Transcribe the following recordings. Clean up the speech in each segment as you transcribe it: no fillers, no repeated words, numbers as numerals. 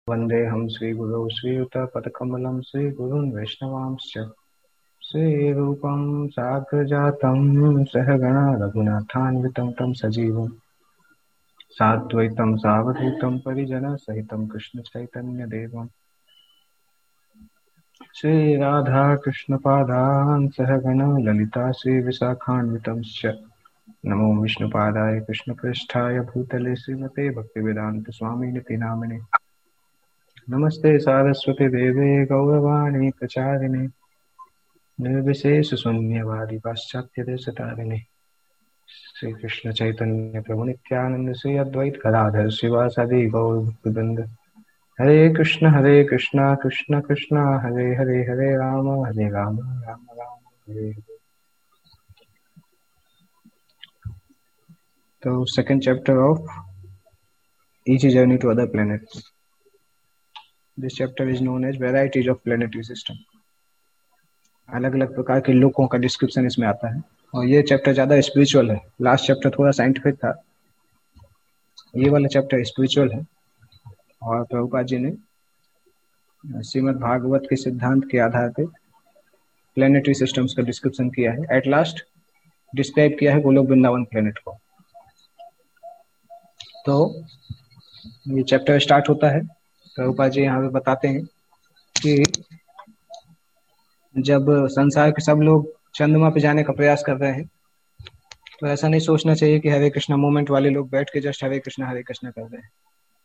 वन्देऽहं श्रीगुरौ श्रीयुतपदकमलं श्रीगुरून् वैष्णवांश्च श्रीरूपं साग्रजातं सहगणा रघुनाथान्वितं तं सजीवं साद्वैतं सावधूतं परिजनसहितं कृष्णचैतन्यदेवं श्रीराधाकृष्णपादान् सहगणा ललिता श्रीविशाखान्वितंश्च नमो विष्णुपादाय कृष्णपृष्ठाय भूतले श्रीमते भक्तिवेदान्तस्वामिनिति नामिने नमस्ते सारस्वती देवे गौरवाणी प्रचारिणे निर्विशेषशून्यवादी पाश्चात्यदेशतारिणे श्री कृष्ण चैतन्य प्रभु नित्यानंद श्री अद्वैत गदाधर शिवासादि गौर भक्तवृंद हरे कृष्णा कृष्ण कृष्णा हरे हरे हरे राम राम राम हरे हरे। तो second chapter of easy journey to other planets. This chapter is known as varieties of planetary system. अलग अलग प्रकार के लोकों का डिस्क्रिप्शन इसमें आता है और ये चैप्टर ज्यादा स्पिरिचुअल है। लास्ट चैप्टर थोड़ा साइंटिफिक था, ये वाला चैप्टर स्पिरिचुअल है और प्रभुपाद जी ने श्रीमद् भागवत के सिद्धांत के आधार पे प्लेनेटरी सिस्टम्स का डिस्क्रिप्शन किया है। एट लास्ट डिस्क्राइब किया है गोलोक वृंदावन प्लेनेट को। तो ये चैप्टर स्टार्ट होता है, प्रभुपाद जी यहाँ पे बताते हैं कि जब संसार के सब लोग चंद्रमा पे जाने का प्रयास कर रहे हैं तो ऐसा नहीं सोचना चाहिए कि हरे कृष्णा मूवमेंट वाले लोग बैठ के जस्ट हरे कृष्णा कर रहे हैं।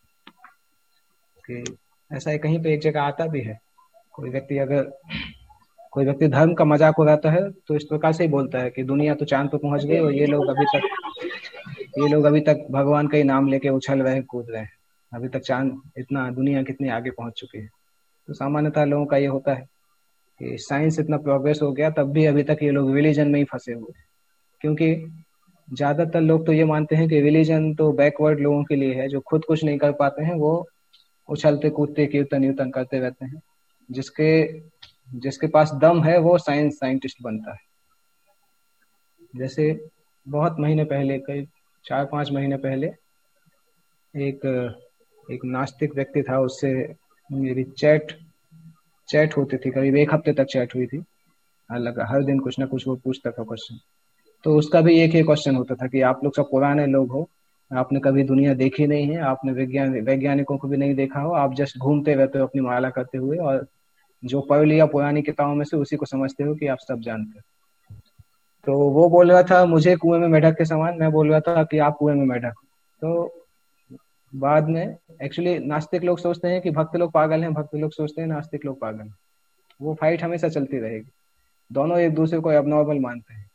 कि ऐसा कहीं पे एक जगह आता भी है, कोई व्यक्ति धर्म का मजाक उड़ाता है तो इस प्रकार से ही बोलता है कि दुनिया तो चांद पर पहुंच गई और ये लोग अभी तक भगवान का ही नाम लेके उछल रहे हैं, कूद रहे हैं, अभी तक चांद इतना दुनिया कितनी आगे पहुंच चुकी है। तो सामान्यतः लोगों का ये होता है कि साइंस इतना प्रोग्रेस हो गया तब भी अभी तक ये लोग रिलीजन में ही फंसे हुए, क्योंकि ज्यादातर लोग तो ये मानते हैं कि रिलीजन तो बैकवर्ड लोगों के लिए है, जो खुद कुछ नहीं कर पाते हैं वो उछलते कूदते कीर्तन यूतन करते रहते हैं। जिसके पास दम है वो साइंटिस्ट बनता है। जैसे बहुत महीने पहले, करीब 4-5 महीने पहले एक नास्तिक व्यक्ति था, उससे मेरी चैट होती थी, करीब 1 हफ्ते तक चैट हुई थी। हर दिन कुछ ना कुछ वो पूछता था क्वेश्चन। तो उसका भी एक ही क्वेश्चन होता था कि आप लोग सब पुराने लोग हो, आपने कभी दुनिया देखी नहीं है, आपने वैज्ञानिकों को भी नहीं देखा हो, आप जस्ट घूमते रहते हो अपनी माला करते हुए और जो पढ़ लिया पुरानी किताबों में से उसी को समझते हो कि आप सब जानते हो। तो वो बोल रहा था मुझे कुएं में मेढक के समान, मैं बोल रहा था कि आप कुएं में मेढक। तो बाद में एक्चुअली नास्तिक लोग सोचते हैं कि भक्त लोग पागल हैं, भक्त लोग सोचते हैं नास्तिक लोग पागल हैं। वो फाइट हमेशा चलती रहेगी, दोनों एक दूसरे को एबनॉर्मल मानते हैं।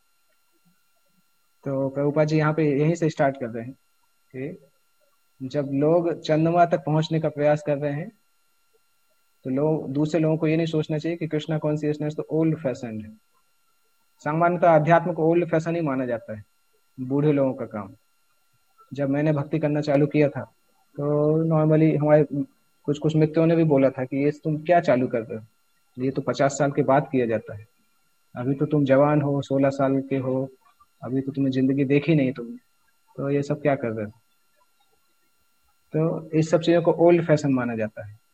तो प्रभुपाद जी यहाँ पे यहीं से स्टार्ट कर रहे हैं कि जब लोग चंद्रमा तक पहुंचने का प्रयास कर रहे हैं तो दूसरे लोगों को ये नहीं सोचना चाहिए कि कृष्णा कॉन्शियसनेस तो ओल्ड फैशन है। सामान्यतः अध्यात्म को ओल्ड फैशन ही माना जाता है, बूढ़े लोगों का काम। जब मैंने भक्ति करना चालू किया था तो नॉर्मली हमारे कुछ मित्रों ने भी बोला था कि ये तुम क्या चालू कर रहे हो, ये तो 50 साल के बाद किया जाता है, अभी तो तुम जवान हो, 16 साल के हो, अभी तो तुम्हें जिंदगी देखी नहीं तुमने, तो ये सब क्या कर रहे हो। तो इस सब चीजों को ओल्ड फैशन माना जाता है।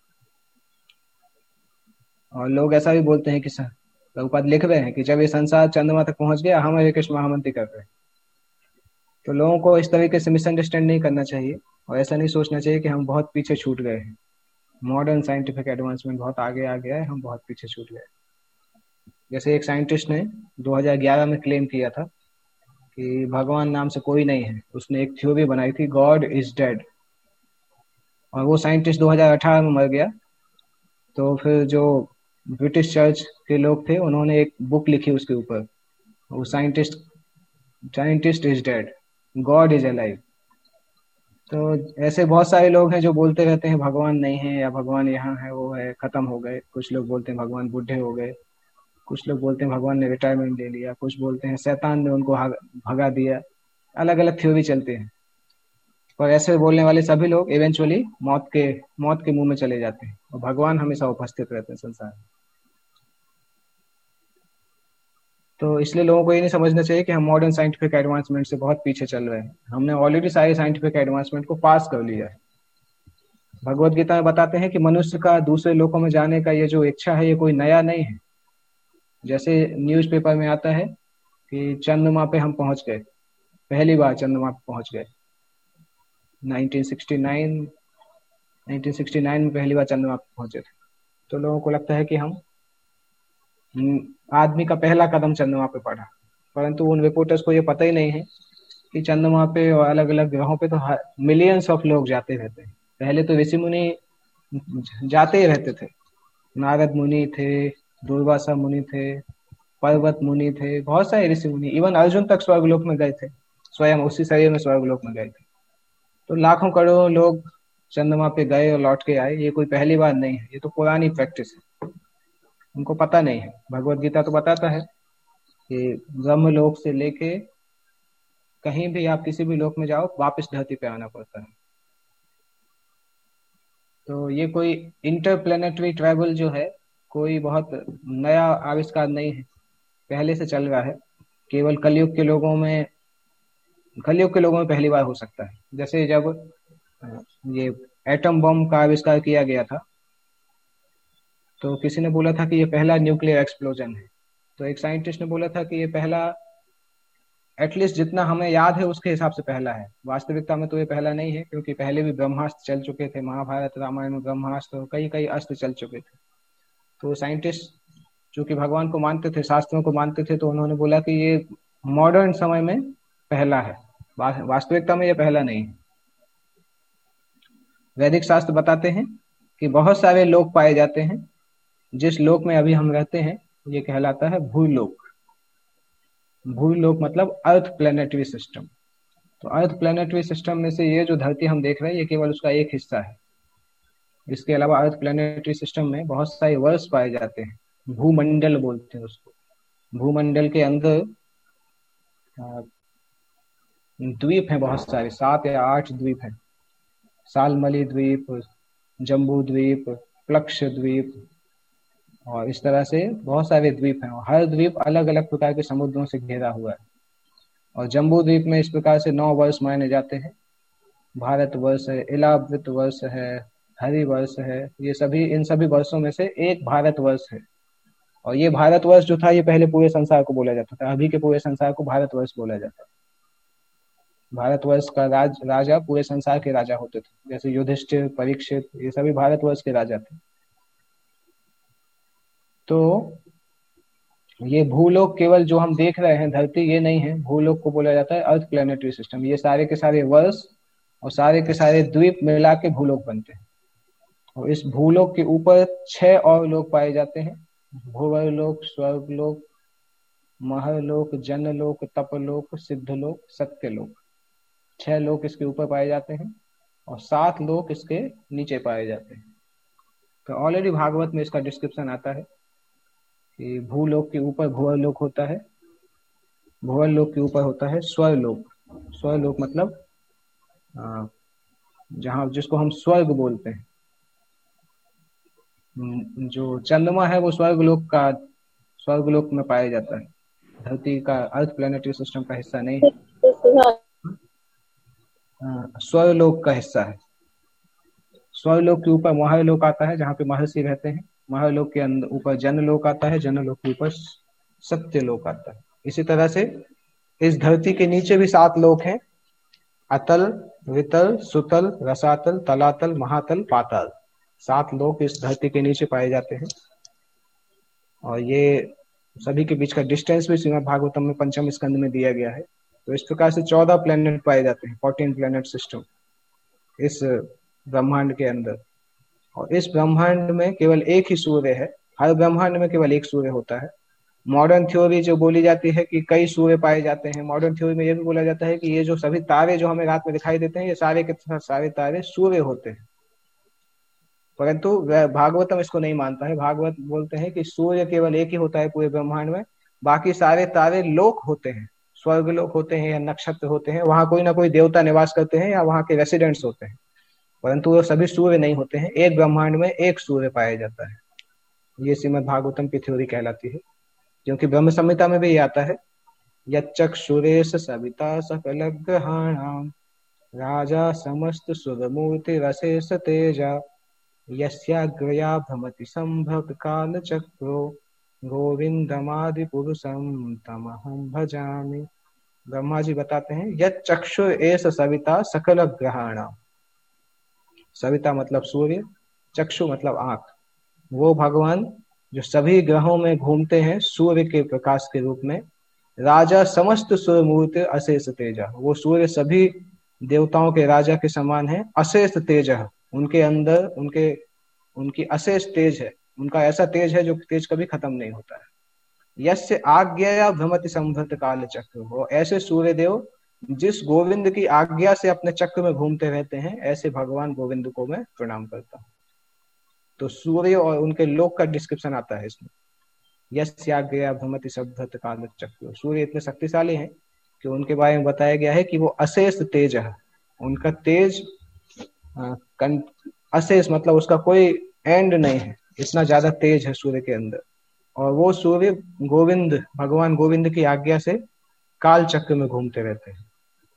और लोग ऐसा भी बोलते हैं कि प्रभुपाद लिख रहे हैं कि जब ये संसार चंद्रमा तक पहुंच गया हम हरे कृष्ण महामंत्र कर रहे हैं। तो लोगों को इस तरीके से मिसअंडरस्टैंड नहीं करना चाहिए और ऐसा नहीं सोचना चाहिए कि हम बहुत पीछे छूट गए हैं, मॉडर्न साइंटिफिक एडवांसमेंट बहुत आगे आ गया है, हम बहुत पीछे छूट गए। जैसे एक साइंटिस्ट ने 2011 में क्लेम किया था कि भगवान नाम से कोई नहीं है, उसने एक थ्योरी बनाई थी गॉड इज डेड, और वो साइंटिस्ट 2018 में मर गया। तो फिर जो ब्रिटिश चर्च के लोग थे उन्होंने एक बुक लिखी उसके ऊपर, वो scientist is dead, God is alive. तो ऐसे बहुत सारे लोग हैं जो बोलते रहते हैं भगवान नहीं है या भगवान यहाँ है वो है, खत्म हो गए। कुछ लोग बोलते हैं भगवान बूढ़े हो गए, कुछ लोग बोलते हैं भगवान ने रिटायरमेंट ले लिया, कुछ बोलते हैं शैतान ने उनको भगा दिया। अलग अलग थ्योरी चलते हैं और ऐसे बोलने वाले सभी लोग इवेंचुअली मौत के मुंह में चले जाते हैं और भगवान हमेशा उपस्थित रहते हैं संसार में। तो इसलिए लोगों को ये नहीं समझना चाहिए कि हम मॉडर्न साइंटिफिक एडवांसमेंट से बहुत पीछे चल रहे हैं। हमने ऑलरेडी सारे साइंटिफिक एडवांसमेंट को पास कर लिया है। भगवत गीता में बताते हैं कि मनुष्य का दूसरे लोकों में जाने का ये जो इच्छा है ये कोई नया नहीं है। जैसे न्यूज़पेपर में आता है कि चंद्रमा पे हम पहुंच गए, पहली बार चंद्रमा पे पहुंच गए 1969, 1969 में पहली बार चंद्रमा पे पहुंचे थे। तो लोगों को लगता है कि आदमी का पहला कदम चंद्रमा पे पड़ा। परंतु उन रिपोर्टर्स को ये पता ही नहीं है कि चंद्रमा पे और अलग अलग ग्रहों पे तो मिलियंस ऑफ लोग जाते रहते हैं। पहले तो ऋषि मुनि जाते ही रहते थे। नारद मुनि थे, दुर्वासा मुनि थे, पर्वत मुनि थे, बहुत सारे ऋषि मुनि, इवन अर्जुन तक स्वर्गलोक में गए थे, स्वयं उसी शरीर में स्वर्गलोक में गए थे। तो लाखों करोड़ों लोग चंद्रमा पे गए और लौट के आए। ये कोई पहली बार नहीं है, ये तो पुरानी प्रैक्टिस है। उनको पता नहीं है। भगवत गीता तो बताता है कि ब्रह्मलोक से लेके कहीं भी आप किसी भी लोक में जाओ, वापस धरती पे आना पड़ता है। तो ये कोई इंटरप्लेनेटरी ट्रैवल जो है कोई बहुत नया आविष्कार नहीं है, पहले से चल रहा है। केवल कलयुग के लोगों में पहली बार हो सकता है। जैसे जब ये एटम बम का आविष्कार किया गया था, तो किसी ने बोला था कि ये पहला न्यूक्लियर एक्सप्लोजन है। तो एक साइंटिस्ट ने बोला था कि ये पहला, एटलीस्ट जितना हमें याद है उसके हिसाब से पहला है। वास्तविकता में तो ये पहला नहीं है, क्योंकि पहले भी ब्रह्मास्त्र चल चुके थे। महाभारत रामायण में ब्रह्मास्त्र और कई कई अस्त्र चल चुके थे। तो साइंटिस्ट चूंकि भगवान को मानते थे, शास्त्रों को मानते थे, तो उन्होंने बोला कि ये मॉडर्न समय में पहला है। वास्तविकता में ये पहला नहीं है। वैदिक शास्त्र बताते हैं कि बहुत सारे लोक पाए जाते हैं। जिस लोक में अभी हम रहते हैं ये कहलाता है भूलोक। भूलोक मतलब अर्थ प्लेनेटरी सिस्टम। तो अर्थ प्लेनेटरी सिस्टम में से ये जो धरती हम देख रहे हैं ये केवल उसका एक हिस्सा है। इसके अलावा अर्थ प्लेनेटरी सिस्टम में बहुत सारे वर्ष पाए जाते हैं, भूमंडल बोलते हैं उसको। भूमंडल के अंदर द्वीप हैं बहुत सारे, 7 या 8 द्वीप हैं। सालमली द्वीप, जम्बू द्वीप, प्लक्ष द्वीप, और इस तरह से बहुत सारे द्वीप हैं। और हर द्वीप अलग अलग प्रकार के समुद्रों से घिरा हुआ है। और जम्बू द्वीप में इस प्रकार से 9 वर्ष माने जाते हैं। भारत वर्ष है, इलावृत वर्ष है, हरि वर्ष है। ये सभी, इन सभी वर्षों में से एक भारत वर्ष है। और ये भारत वर्ष जो था ये पहले पूरे संसार को बोला जाता था। अभी के पूरे संसार को भारत वर्ष बोला जाता है। भारतवर्ष का राजा पूरे संसार के राजा होते थे, जैसे युधिष्ठिर, परीक्षित, ये सभी भारतवर्ष के राजा थे। तो ये भूलोक केवल जो हम देख रहे हैं धरती, ये नहीं है। भूलोक को बोला जाता है अर्थ प्लेनेटरी सिस्टम। ये सारे के सारे वर्ष और सारे के सारे द्वीप मिला के भूलोक बनते हैं। और इस भूलोक के ऊपर 6 और लोक पाए जाते हैं: भूवर्लोक, स्वर्गलोक, महरलोक, जनलोक, तपलोक, सिद्धलोक, सत्यलोक। 6 लोक इसके ऊपर पाए जाते हैं और 7 लोक इसके नीचे पाए जाते हैं। तो ऑलरेडी भागवत में इसका डिस्क्रिप्शन आता है कि भूलोक के ऊपर भूवर्लोक होता है, भूवर्लोक के ऊपर होता है स्वर्लोक। स्वर्लोक मतलब जहाँ, जिसको हम स्वर्ग बोलते हैं। जो चंद्रमा है वो स्वर्गलोक में पाया जाता है, धरती का, अर्थ प्लेनेटरी सिस्टम का हिस्सा नहीं है। स्वर्गलोक का हिस्सा है। स्वर्गलोक के ऊपर महर्लोक आता है, जहाँ पे महर्षि रहते हैं। महर्लोक के अंदर ऊपर जनलोक आता है, जनलोक के ऊपर सत्यलोक आता है। इसी तरह से इस धरती के नीचे भी 7 लोक हैं: अतल, वितल, सुतल, रसातल, तलातल, महातल, पाताल। 7 लोक इस धरती के नीचे पाए जाते हैं। और ये सभी के बीच का डिस्टेंस भी श्रीमद् भागवतम में 5वें स्कंद में दिया गया है। तो इस प्रकार से 14 प्लेनेट पाए जाते हैं, 14 प्लेनेट सिस्टम इस ब्रह्मांड के अंदर। और इस ब्रह्मांड में केवल एक ही सूर्य है। हर ब्रह्मांड में केवल एक सूर्य होता है। मॉडर्न थ्योरी जो बोली जाती है कि कई सूर्य पाए जाते हैं, मॉडर्न थ्योरी में यह भी बोला जाता है कि ये जो सभी तारे जो हमें रात में दिखाई देते हैं ये सारे के सारे तारे सूर्य होते हैं। परंतु भागवतम इसको नहीं मानता है। भागवत बोलते हैं कि सूर्य केवल एक ही होता है पूरे ब्रह्मांड में, बाकी सारे तारे लोक होते हैं, स्वर्ग लोक होते हैं या नक्षत्र होते हैं। वहां कोई ना कोई देवता निवास करते हैं या वहां के रेसिडेंट्स होते हैं, परंतु वो सभी सूर्य नहीं होते हैं। एक ब्रह्मांड में एक सूर्य पाया जाता है। ये श्रीमद् भागवतम की थ्योरी कहलाती है। क्योंकि ब्रह्म संहिता में भी ये आता है, यच्चक्षुरेश सविता सकल ग्रहाणाम राजा समस्त सुर मूर्ति रसेस तेजा, यस्याग्रया भ्रमति संभव काल चक्रो, गोविंदमादि पुरुषम तमहम भजामि। ब्रह्मा जी बताते हैं, यत् चक्षु एष सविता सकल ग्रहाणाम। सविता मतलब सूर्य, चक्षु मतलब आंख। वो भगवान जो सभी ग्रहों में घूमते हैं सूर्य के प्रकाश के रूप में। राजा समस्त सूर्य मूर्ति अशेष तेजा, वो सूर्य सभी देवताओं के राजा के समान है। अशेष तेज, उनके अंदर उनकी अशेष तेज है। उनका ऐसा तेज है जो तेज कभी खत्म नहीं होता है। यस्य आज्ञया भ्रमति संभृत काल चक्र, वो ऐसे सूर्य देव जिस गोविंद की आज्ञा से अपने चक्र में घूमते रहते हैं, ऐसे भगवान गोविंद को मैं प्रणाम करता हूँ। तो सूर्य और उनके लोक का डिस्क्रिप्शन आता है इसमें। यस्याज्ञया भ्रमति संभृत काल चक्र, सूर्य इतने शक्तिशाली हैं कि उनके बारे में बताया गया है कि वो अशेष तेज है। उनका तेज अशेष मतलब उसका कोई एंड नहीं है, इतना ज्यादा तेज है सूर्य के अंदर। और वो सूर्य गोविंद, भगवान गोविंद की आज्ञा से काल चक्र में घूमते रहते हैं।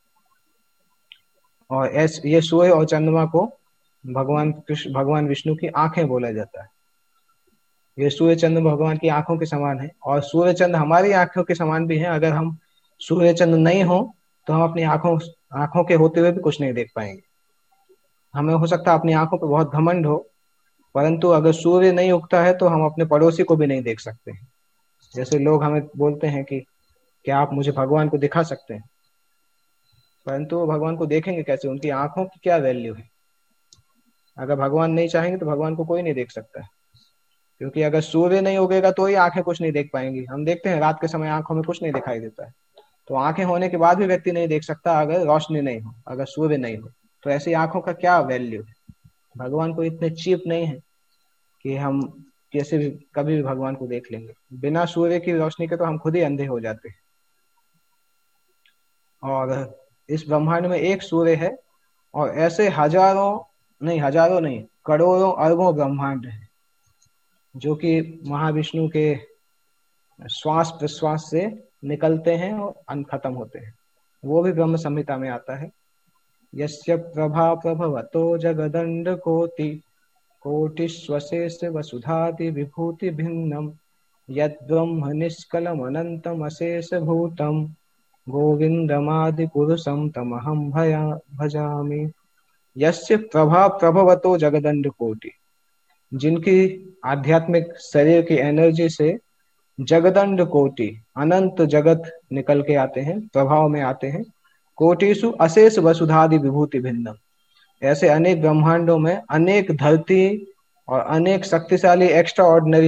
और ये सूर्य और चंद्रमा को भगवान कृष्ण, भगवान विष्णु की आंखें बोला जाता है। ये सूर्य चंद्र भगवान की आंखों के समान है, और सूर्य चंद्र हमारी आंखों के समान भी है। अगर हम सूर्य चंद्र नहीं हो तो हम अपनी आंखों के होते हुए भी कुछ नहीं देख पाएंगे। हमें हो सकता है अपनी आंखों पर बहुत घमंड हो, परंतु अगर सूर्य नहीं उगता है तो हम अपने पड़ोसी को भी नहीं देख सकते हैं। जैसे लोग हमें बोलते हैं कि क्या आप मुझे भगवान को दिखा सकते हैं, परंतु वो भगवान को देखेंगे कैसे? उनकी आंखों की क्या वैल्यू है? अगर भगवान नहीं चाहेंगे तो भगवान को कोई नहीं देख सकता है, क्योंकि अगर सूर्य नहीं उगेगा तो ही आंखें कुछ नहीं देख पाएंगी। हम देखते हैं रात के समय आंखों में कुछ नहीं दिखाई देता है, तो आंखें होने के बाद भी व्यक्ति नहीं देख सकता अगर रोशनी नहीं हो, अगर सूर्य नहीं हो। तो ऐसी आंखों का क्या वैल्यू है? भगवान को इतने चीप नहीं है कि हम कैसे भी कभी भी भगवान को देख लेंगे। बिना सूर्य की रोशनी के तो हम खुद ही अंधे हो जाते हैं। और इस ब्रह्मांड में एक सूर्य है, और ऐसे हजारों नहीं करोड़ों अरबों ब्रह्मांड है, जो कि महाविष्णु के श्वास प्रश्वास से निकलते हैं और खत्म होते हैं। वो भी ब्रह्म संहिता में आता है। यस्य प्रभा प्रभवतो जगदंड कोटि, कोटिश्वशेष वसुधाति विभूति भिन्नम, यद्ब्रह्म निष्कलम अनंतम अशेष भूतम, गोविंदमादि पुरुषम तमहम भजामि। यस्य प्रभा प्रभवतो जगदंड कोटि, जिनकी आध्यात्मिक शरीर की एनर्जी से जगदंड कोटि अनंत जगत निकल के आते हैं, प्रभाव में आते हैं। कोटिषु अशेष वसुधादि विभूति भिन्नम, ऐसे अनेक ब्रह्मांडों में अनेक धरती और अनेक शक्तिशाली एक्स्ट्रा ऑर्डिनरी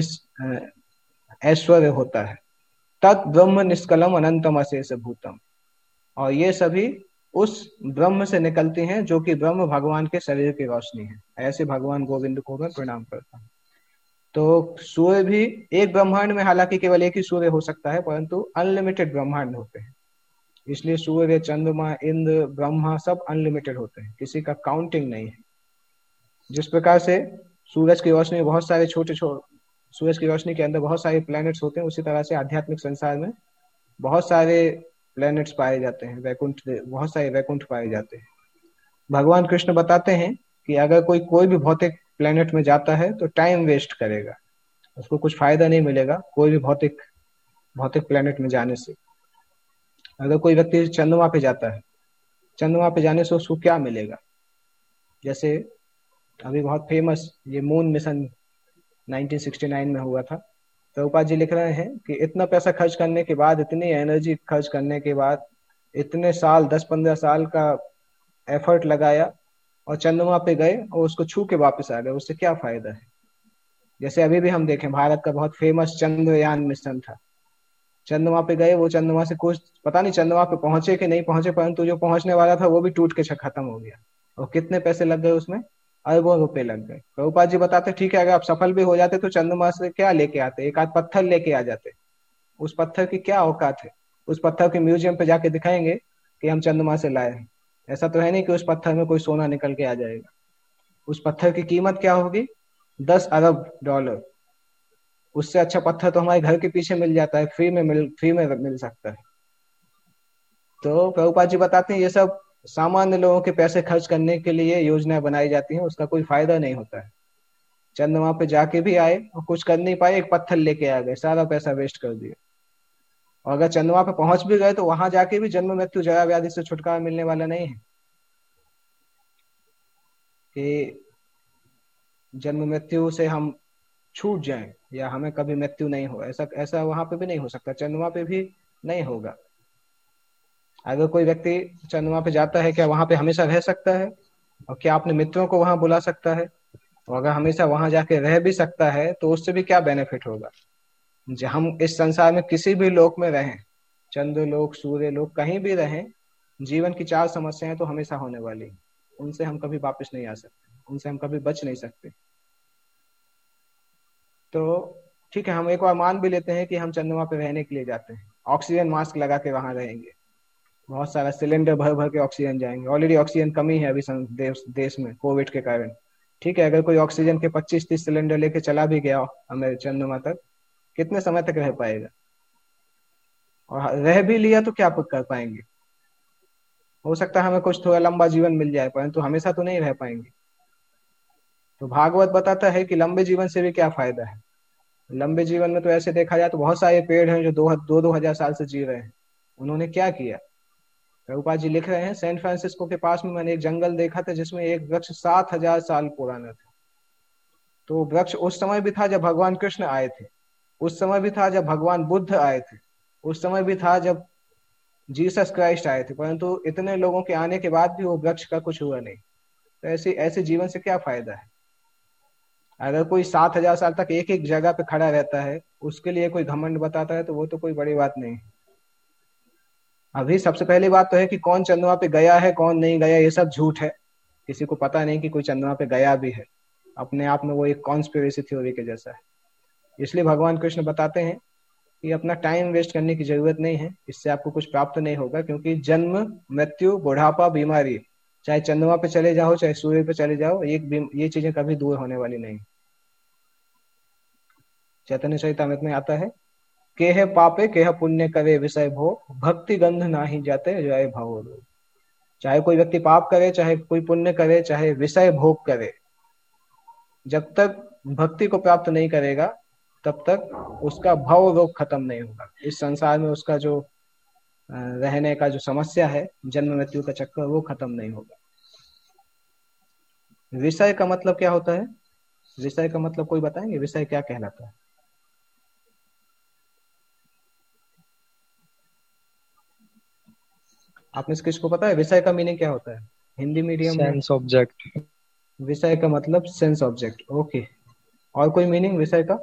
ऐश्वर्य होता है। तत् ब्रह्म निष्कलम अनंतम अशेष भूतम, और ये सभी उस ब्रह्म से निकलती हैं जो कि ब्रह्म भगवान के शरीर की रोशनी है। ऐसे भगवान गोविंद को मैं प्रणाम करता हूँ। तो सूर्य भी एक ब्रह्मांड में हालांकि केवल एक ही सूर्य हो सकता है, परंतु अनलिमिटेड ब्रह्मांड होते हैं। इसलिए सूर्य, चंद्रमा, इंद्र, ब्रह्मा सब अनलिमिटेड होते हैं, किसी का काउंटिंग नहीं है। जिस प्रकार से सूरज की रोशनी में बहुत सारे सूरज की रोशनी के अंदर बहुत सारे प्लैनेट्स होते हैं, उसी तरह से आध्यात्मिक संसार में बहुत सारे प्लैनेट्स पाए जाते हैं, वैकुंठ, बहुत सारे वैकुंठ पाए जाते हैं। भगवान कृष्ण बताते हैं कि अगर कोई भी भौतिक प्लैनेट में जाता है तो टाइम वेस्ट करेगा, उसको कुछ फायदा नहीं मिलेगा कोई भी भौतिक प्लैनेट में जाने से। अगर कोई व्यक्ति चंद्रमा पे जाता है, चंद्रमा पे जाने से उसको क्या मिलेगा? जैसे अभी बहुत फेमस ये मून मिशन 1969 में हुआ था। प्रभुपाद जी लिख रहे हैं कि इतना पैसा खर्च करने के बाद, इतनी एनर्जी खर्च करने के बाद, इतने साल 10-15 साल का एफर्ट लगाया और चंद्रमा पे गए और उसको छू के वापस आ गए, उससे क्या फायदा है? जैसे अभी भी हम देखें, भारत का बहुत फेमस चंद्रयान मिशन था, चंद्रमा पे गए, वो चंद्रमा से कुछ पता नहीं चंद्रमा पे पहुंचे कि नहीं पहुंचे, परंतु जो पहुंचने वाला था वो भी टूट के खत्म हो गया। और कितने पैसे लग गए उसमें? अरबों रुपए लग गए। प्रभुपाद जी बताते ठीक है, अगर आप सफल भी हो जाते तो चंद्रमा से क्या लेके आते? एक आध पत्थर लेके आ जाते। उस पत्थर की क्या औकात है? उस पत्थर के म्यूजियम पे जाके दिखाएंगे कि हम चंद्रमा से लाए हैं। ऐसा तो है नहीं कि उस पत्थर में कोई सोना निकल के आ जाएगा। उस पत्थर की कीमत क्या होगी? 10 अरब डॉलर। उससे अच्छा पत्थर तो हमारे घर के पीछे मिल जाता है, फ्री में मिल सकता है। तो प्रभुपाद जी बताते हैं ये सब सामान्य लोगों के पैसे खर्च करने के लिए योजनाएं बनाई जाती हैं, उसका कोई फायदा नहीं होता है। चंद्रमा पे जाके भी आए और कुछ कर नहीं पाए, एक पत्थर लेके आ गए, सारा पैसा वेस्ट कर दिया। और अगर चंद्रमा पे पहुंच भी गए तो वहां जाके भी जन्म मृत्यु जरा व्याधि से छुटकारा मिलने वाला नहीं है कि जन्म मृत्यु से हम छूट जाएं या हमें कभी मृत्यु नहीं हो। ऐसा ऐसा वहां पे भी नहीं हो सकता, चंद्रमा पे भी नहीं होगा। अगर कोई व्यक्ति चंद्रमा पे जाता है, क्या वहां पे हमेशा रह सकता है? और क्या अपने मित्रों को वहां बुला सकता है? और अगर हमेशा वहां जाके रह भी सकता है तो उससे भी क्या बेनिफिट होगा? हम इस संसार में किसी भी लोक में रहें, चंद्र लोक, सूर्य लोक, कहीं भी रहें, जीवन की चार समस्याएं तो हमेशा होने वाली हैं। उनसे हम कभी वापस नहीं आ सकते, उनसे हम कभी बच नहीं सकते। तो ठीक है, हम एक बार मान भी लेते हैं कि हम चंद्रमा पे रहने के लिए जाते हैं, ऑक्सीजन मास्क लगा के वहां रहेंगे, बहुत सारा सिलेंडर भर भर के ऑक्सीजन जाएंगे। ऑलरेडी ऑक्सीजन कमी है अभी देश में कोविड के कारण। ठीक है, अगर कोई ऑक्सीजन के 25-30 सिलेंडर लेके चला भी गया हमें चंद्रमा तक, कितने समय तक रह पाएगा? और रह भी लिया तो क्या कर पाएंगे? हो सकता है हमें कुछ थोड़ा लंबा जीवन मिल जाए, परंतु हमेशा तो नहीं रह पाएंगे। तो भागवत बताता है कि लंबे जीवन से भी क्या फायदा है। लंबे जीवन में तो ऐसे देखा जाए तो बहुत सारे पेड़ हैं जो दो हजार साल से जी रहे हैं। उन्होंने क्या किया? प्रभुपाद जी लिख रहे हैं, सैन फ्रांसिस्को के पास में मैंने एक जंगल देखा था जिसमें एक वृक्ष 7,000 साल पुराना था। तो वृक्ष उस समय भी था जब भगवान कृष्ण आए थे, उस समय भी था जब भगवान बुद्ध आए थे, उस समय भी था जब जीसस क्राइस्ट आए थे, परंतु इतने लोगों के आने के बाद भी वो वृक्ष का कुछ हुआ नहीं। तो ऐसे ऐसे जीवन से क्या फायदा है? अगर कोई 7,000 साल तक एक एक जगह पे खड़ा रहता है, उसके लिए कोई घमंड बताता है, तो वो तो कोई बड़ी बात नहीं है। अभी सबसे पहली बात तो है कि कौन चंद्रमा पे गया है कौन नहीं गया, ये सब झूठ है। किसी को पता नहीं कि कोई चंद्रमा पे गया भी है। अपने आप में वो एक कॉन्स्पिरेसी थ्योरी के जैसा है। इसलिए भगवान कृष्ण बताते हैं कि अपना टाइम वेस्ट करने की जरूरत नहीं है, इससे आपको कुछ प्राप्त नहीं होगा, क्योंकि जन्म, मृत्यु, बुढ़ापा, बीमारी, चाहे चंद्रमा पे चले जाओ चाहे सूर्य पे चले जाओ, ये चीजें कभी दूर होने वाली नहीं। चैतन्य चरितमृत में आता है, केह पापे केह पुण्य करे विषय भोग, भक्ति गंध नाही जाते जय भव रोग। चाहे कोई व्यक्ति पाप करे, चाहे कोई पुण्य करे, चाहे विषय भोग करे, जब तक भक्ति को प्राप्त नहीं करेगा तब तक उसका भव रोग खत्म नहीं होगा। इस संसार में उसका जो रहने का जो समस्या है, जन्म मृत्यु का चक्कर, वो खत्म नहीं होगा। विषय का मतलब क्या होता है? विषय का मतलब कोई बताएंगे, विषय क्या कहलाता है? आप में से किसको पता है विषय का मीनिंग क्या होता है? हिंदी मीडियम में सेंस ऑब्जेक्ट। विषय का मतलब सेंस ऑब्जेक्ट, ओके। और कोई मीनिंग विषय का?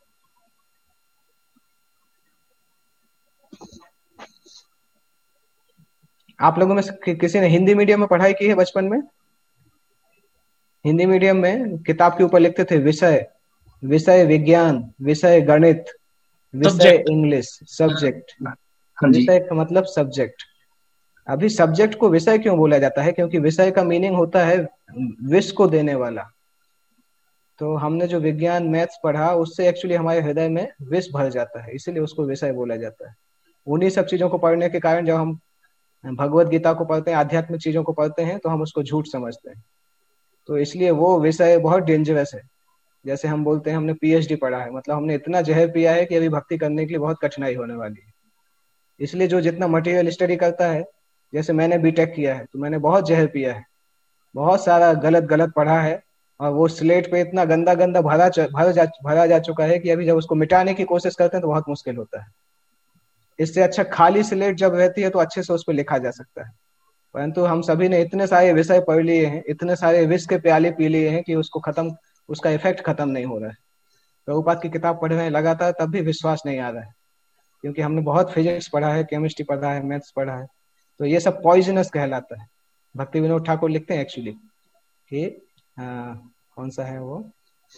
आप लोगों में से किसी ने हिंदी मीडियम में पढ़ाई की है बचपन में? हिंदी मीडियम में किताब के ऊपर लिखते थे विषय, विषय विज्ञान, विषय गणित, विषय सब्जेक्ट। English, subject. हाँ जी। विषय का मतलब सब्जेक्ट। अभी सब्जेक्ट को विषय क्यों बोला जाता है? क्योंकि विषय का मीनिंग होता है विष को देने वाला। तो हमने जो विज्ञान मैथ्स पढ़ा उससे एक्चुअली हमारे हृदय में विष भर जाता है, इसीलिए उसको विषय बोला जाता है। उन्हीं सब चीजों को पढ़ने के कारण जब हम भगवत गीता को पढ़ते हैं, आध्यात्मिक चीजों को पढ़ते हैं, तो हम उसको झूठ समझते हैं। तो इसलिए वो विषय बहुत डेंजरस है। जैसे हम बोलते हैं हमने पीएचडी पढ़ा है, मतलब हमने इतना जहर पिया है कि अभी भक्ति करने के लिए बहुत कठिनाई होने वाली है। इसलिए जो जितना मटेरियल स्टडी करता है, जैसे मैंने बीटेक किया है तो मैंने बहुत जहर पिया है, बहुत सारा गलत गलत पढ़ा है, और वो स्लेट पे इतना गंदा गंदा भरा जा चुका है कि अभी जब उसको मिटाने की कोशिश करते हैं तो बहुत मुश्किल होता है। इससे अच्छा खाली स्लेट जब रहती है तो अच्छे से उस पर लिखा जा सकता है। परंतु हम सभी ने इतने सारे विषय पढ़ लिए हैं, इतने सारे विष के प्याले पी लिए हैं कि उसको खत्म, उसका इफेक्ट खत्म नहीं हो रहा है। प्रभुपाद की किताब पढ़ रहे हैं लगातार, तब भी विश्वास नहीं आ रहा है, क्योंकि हमने बहुत फिजिक्स पढ़ा है, केमिस्ट्री पढ़ा है, मैथ्स पढ़ा है। तो ये सब पॉइजनस कहलाता है। भक्ति विनोद ठाकुर लिखते हैं एक्चुअली कि कौन सा है वो,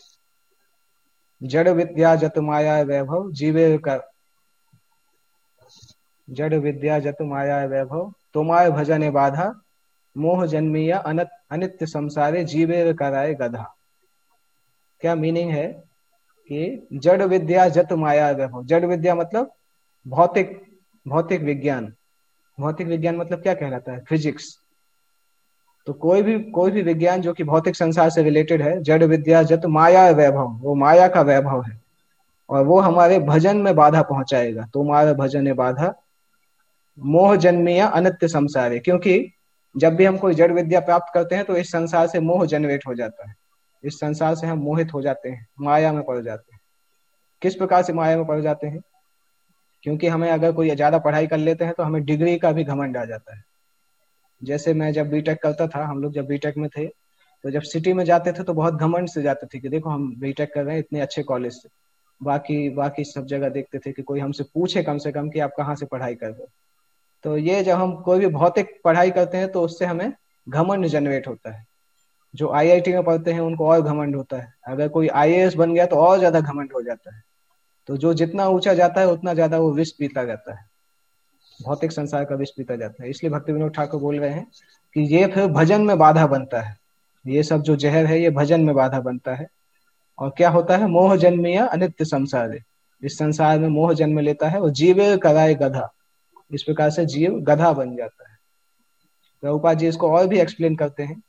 जड़ विद्या जत माया वैभव जीवे का, जड़ विद्या जत माया वैभव तुम्हारे भजने बाधा, मोह जन्मिया अनित्य संसारे जीवे कराए गधा। क्या मीनिंग है कि जड़ विद्या जत माया वैभव, जड़ विद्या मतलब भौतिक, भौतिक विज्ञान। भौतिक विज्ञान मतलब क्या कहलाता है? फिजिक्स। तो कोई भी विज्ञान जो कि भौतिक संसार से रिलेटेड है, जड़ विद्या जत माया वैभव, वो माया का वैभव है, और वो हमारे भजन में बाधा पहुंचाएगा। तुम्हारा भजन है बाधा, मोह जन्मिया अनित्य संसारे। क्योंकि जब भी हम कोई जड़ विद्या प्राप्त करते हैं तो इस संसार से मोह जनरेट हो जाता है, इस संसार से हम मोहित हो जाते हैं, माया में पड़ जाते हैं। किस प्रकार से माया में पड़ जाते हैं? क्योंकि हमें अगर कोई ज्यादा पढ़ाई कर लेते हैं तो हमें डिग्री का भी घमंड आ जाता है। जैसे मैं जब बीटेक करता था, हम लोग जब बीटेक में थे, तो जब सिटी में जाते थे तो बहुत घमंड से जाते थे कि देखो हम बीटेक कर रहे हैं इतने अच्छे कॉलेज से। बाकी बाकी सब जगह देखते थे कि कोई हमसे पूछे कम से कम कि आप कहाँ से पढ़ाई कर रहे हो। तो ये जब हम कोई भी भौतिक पढ़ाई करते हैं तो उससे हमें घमंड जनरेट होता है। जो आईआईटी में पढ़ते हैं उनको और घमंड होता है, अगर कोई आईएएस बन गया तो और ज्यादा घमंड हो जाता है। तो जो जितना ऊंचा जाता है उतना ज्यादा वो विष पीता जाता है, भौतिक संसार का विष पीता जाता है। इसलिए भक्ति विनोद ठाकुर बोल रहे हैं कि ये फिर भजन में बाधा बनता है, ये सब जो जहर है ये भजन में बाधा बनता है। और क्या होता है? मोह जन्मिया अनित्य संसार, इस संसार में मोह जन्म लेता है और जीवे कराए गधा, इस प्रकार से जीव गधा बन जाता है। प्रभुपाद जी इसको और भी एक्सप्लेन करते हैं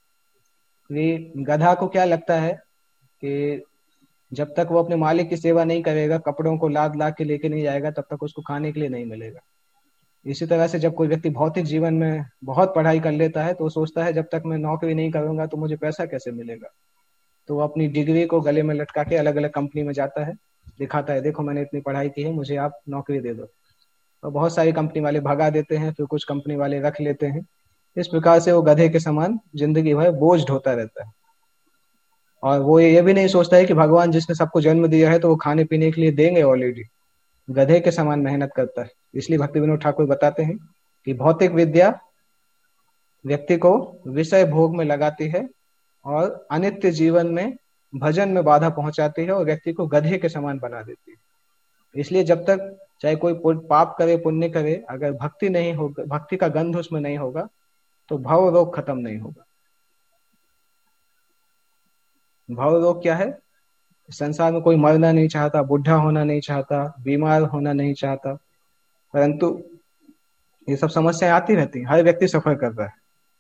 कि गधा को क्या लगता है कि जब तक वो अपने मालिक की सेवा नहीं करेगा, कपड़ों को लाद ला के लेके नहीं जाएगा, तब तक उसको खाने के लिए नहीं मिलेगा। इसी तरह से जब कोई व्यक्ति भौतिक जीवन में बहुत पढ़ाई कर लेता है तो वो सोचता है जब तक मैं नौकरी नहीं करूंगा तो मुझे पैसा कैसे मिलेगा। तो वो अपनी डिग्री को गले में लटका के अलग अलग कंपनी में जाता है, दिखाता है देखो मैंने इतनी पढ़ाई की है, मुझे आप नौकरी दे दो। और बहुत सारी कंपनी वाले भगा देते हैं, फिर कुछ कंपनी वाले रख लेते हैं। इस प्रकार से वो गधे के समान जिंदगी भर बोझ ढोता रहता है। और वो ये भी नहीं सोचता है कि भगवान जिसने सबको जन्म दिया है तो वो खाने पीने के लिए देंगे ऑलरेडी। गधे के समान मेहनत करता है। इसलिए भक्ति विनोद ठाकुर बताते हैं कि भौतिक विद्या व्यक्ति को विषय भोग में लगाती है और अनित्य जीवन में भजन में बाधा पहुंचाती है और व्यक्ति को गधे के समान बना देती है। इसलिए जब तक चाहे कोई पाप करे पुण्य करे, अगर भक्ति नहीं होगा, भक्ति का गंध उसमें नहीं होगा, तो भव रोग खत्म नहीं होगा। भव रोग क्या है? संसार में कोई मरना नहीं चाहता, बुढ़ा होना नहीं चाहता, बीमार होना नहीं चाहता, परंतु ये सब समस्याएं आती रहती हैं, हर व्यक्ति सफर कर रहा है।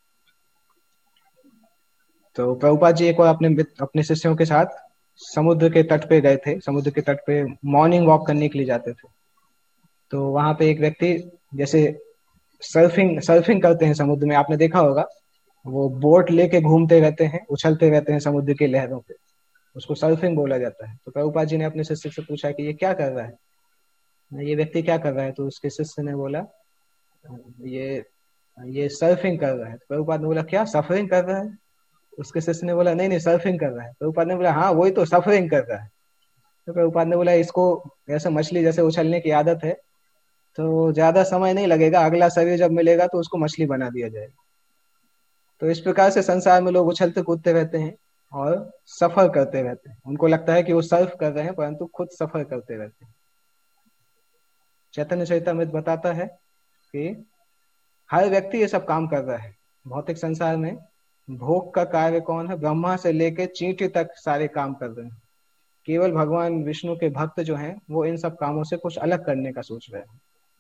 तो प्रभुपाद जी एक बार अपने शिष्यों के साथ समुद्र के तट पे गए थे, समुद्र के तट पे मॉर्निंग वॉक करने के लिए जाते थे। तो वहां पे एक व्यक्ति, जैसे सर्फिंग सर्फिंग करते हैं समुद्र में, आपने देखा होगा, वो बोट लेके घूमते रहते हैं, उछलते रहते हैं समुद्र की लहरों पे, उसको सर्फिंग बोला जाता है। तो प्रभुपाद जी ने अपने शिष्य से पूछा कि ये क्या कर रहा है, ये व्यक्ति क्या कर रहा है? तो उसके शिष्य ने बोला ये ये सर्फिंग कर रहा है। तो प्रभुपाद ने बोला क्या सफरिंग कर रहा है? उसके शिष्य ने बोला नहीं नहीं सर्फिंग कर रहा है। प्रभुपाद ने बोला हाँ वही तो सफरिंग कर रहा है। तो प्रभुपाद ने बोला इसको ऐसे मछली जैसे उछलने की आदत है, तो ज्यादा समय नहीं लगेगा, अगला शरीर जब मिलेगा तो उसको मछली बना दिया जाएगा। तो इस प्रकार से संसार में लोग उछलते कूदते रहते हैं और सफर करते रहते हैं। उनको लगता है कि वो सर्फ कर रहे हैं, परंतु खुद सफर करते रहते हैं। चैतन्य चरितामृत बताता है कि हर व्यक्ति ये सब काम कर रहा है भौतिक संसार में। भोग का कार्य कौन है? ब्रह्मा से लेके चींटी तक सारे काम कर रहे हैं। केवल भगवान विष्णु के भक्त जो हैं वो इन सब कामों से कुछ अलग करने का सोच रहे हैं।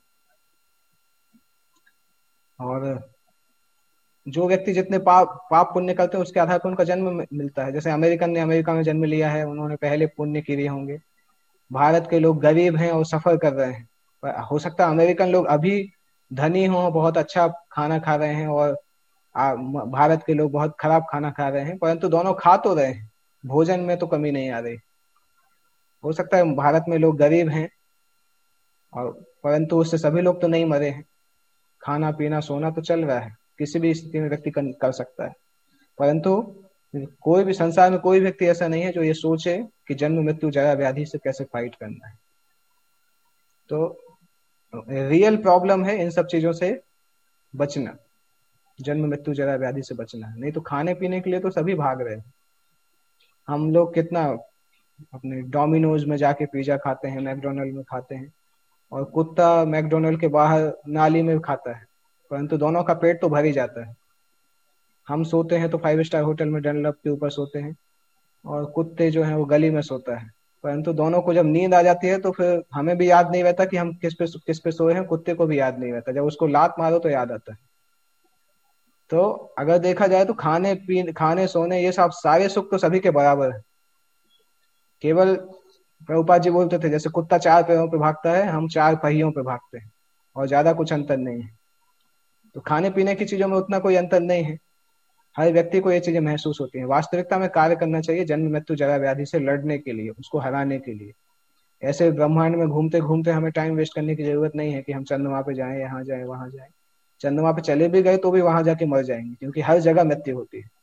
और जो व्यक्ति जितने पाप पुण्य करते हैं उसके आधार पर उनका जन्म मिलता है। जैसे अमेरिकन ने अमेरिका में जन्म लिया है, उन्होंने पहले पुण्य किए होंगे। भारत के लोग गरीब हैं और सफर कर रहे हैं, पर हो सकता है अमेरिकन लोग अभी धनी हों, बहुत अच्छा खाना खा रहे हैं, और भारत के लोग बहुत खराब खाना खा रहे हैं, परंतु दोनों खा तो रहे हैं, भोजन में तो कमी नहीं आ रही। हो सकता है भारत में लोग गरीब हैं और परंतु उससे सभी लोग तो नहीं मरे हैं, खाना पीना सोना तो चल रहा है, किसी भी स्थिति में व्यक्ति कर सकता है। परंतु कोई भी संसार में कोई व्यक्ति ऐसा नहीं है जो ये सोचे कि जन्म मृत्यु जरा व्याधि से कैसे फाइट करना है। तो रियल प्रॉब्लम है इन सब चीजों से बचना, जन्म मृत्यु जरा व्याधि से बचना है। नहीं तो खाने पीने के लिए तो सभी भाग रहे हैं। हम लोग कितना अपने डोमिनोज में जाके पिज्जा खाते हैं, मैकडोनल्ड में खाते हैं, और कुत्ता मैकडोनल्ड के बाहर नाली में खाता है, परंतु दोनों का पेट तो भर ही जाता है। हम सोते हैं तो 5 स्टार होटल में डनलप के ऊपर सोते हैं, और कुत्ते जो है वो गली में सोता है, परंतु दोनों को जब नींद आ जाती है तो फिर हमें भी याद नहीं रहता कि हम किस पे सोए हैं, कुत्ते को भी याद नहीं रहता, जब उसको लात मारो तो याद आता है। तो अगर देखा जाए तो खाने पीने, खाने सोने, ये सब सारे सुख तो सभी के बराबर है। केवल प्रभुपाद जी बोलते थे जैसे कुत्ता चार पैरों पे भागता है, हम चार पहियों पे भागते हैं, और ज्यादा कुछ अंतर नहीं है। तो खाने पीने की चीजों में उतना कोई अंतर नहीं है। हर व्यक्ति को ये चीजें महसूस होती हैं। वास्तविकता में कार्य करना चाहिए जन्म मृत्यु जरा व्याधि से लड़ने के लिए, उसको हराने के लिए। ऐसे ब्रह्मांड में घूमते घूमते हमें टाइम वेस्ट करने की जरूरत नहीं है कि हम चंद्रमा पे जाएं, यहाँ जाएं, वहां जाएं। चंद्रमा पे चले भी गए तो भी वहां जाके मर जाएंगे, क्योंकि हर जगह मृत्यु होती है।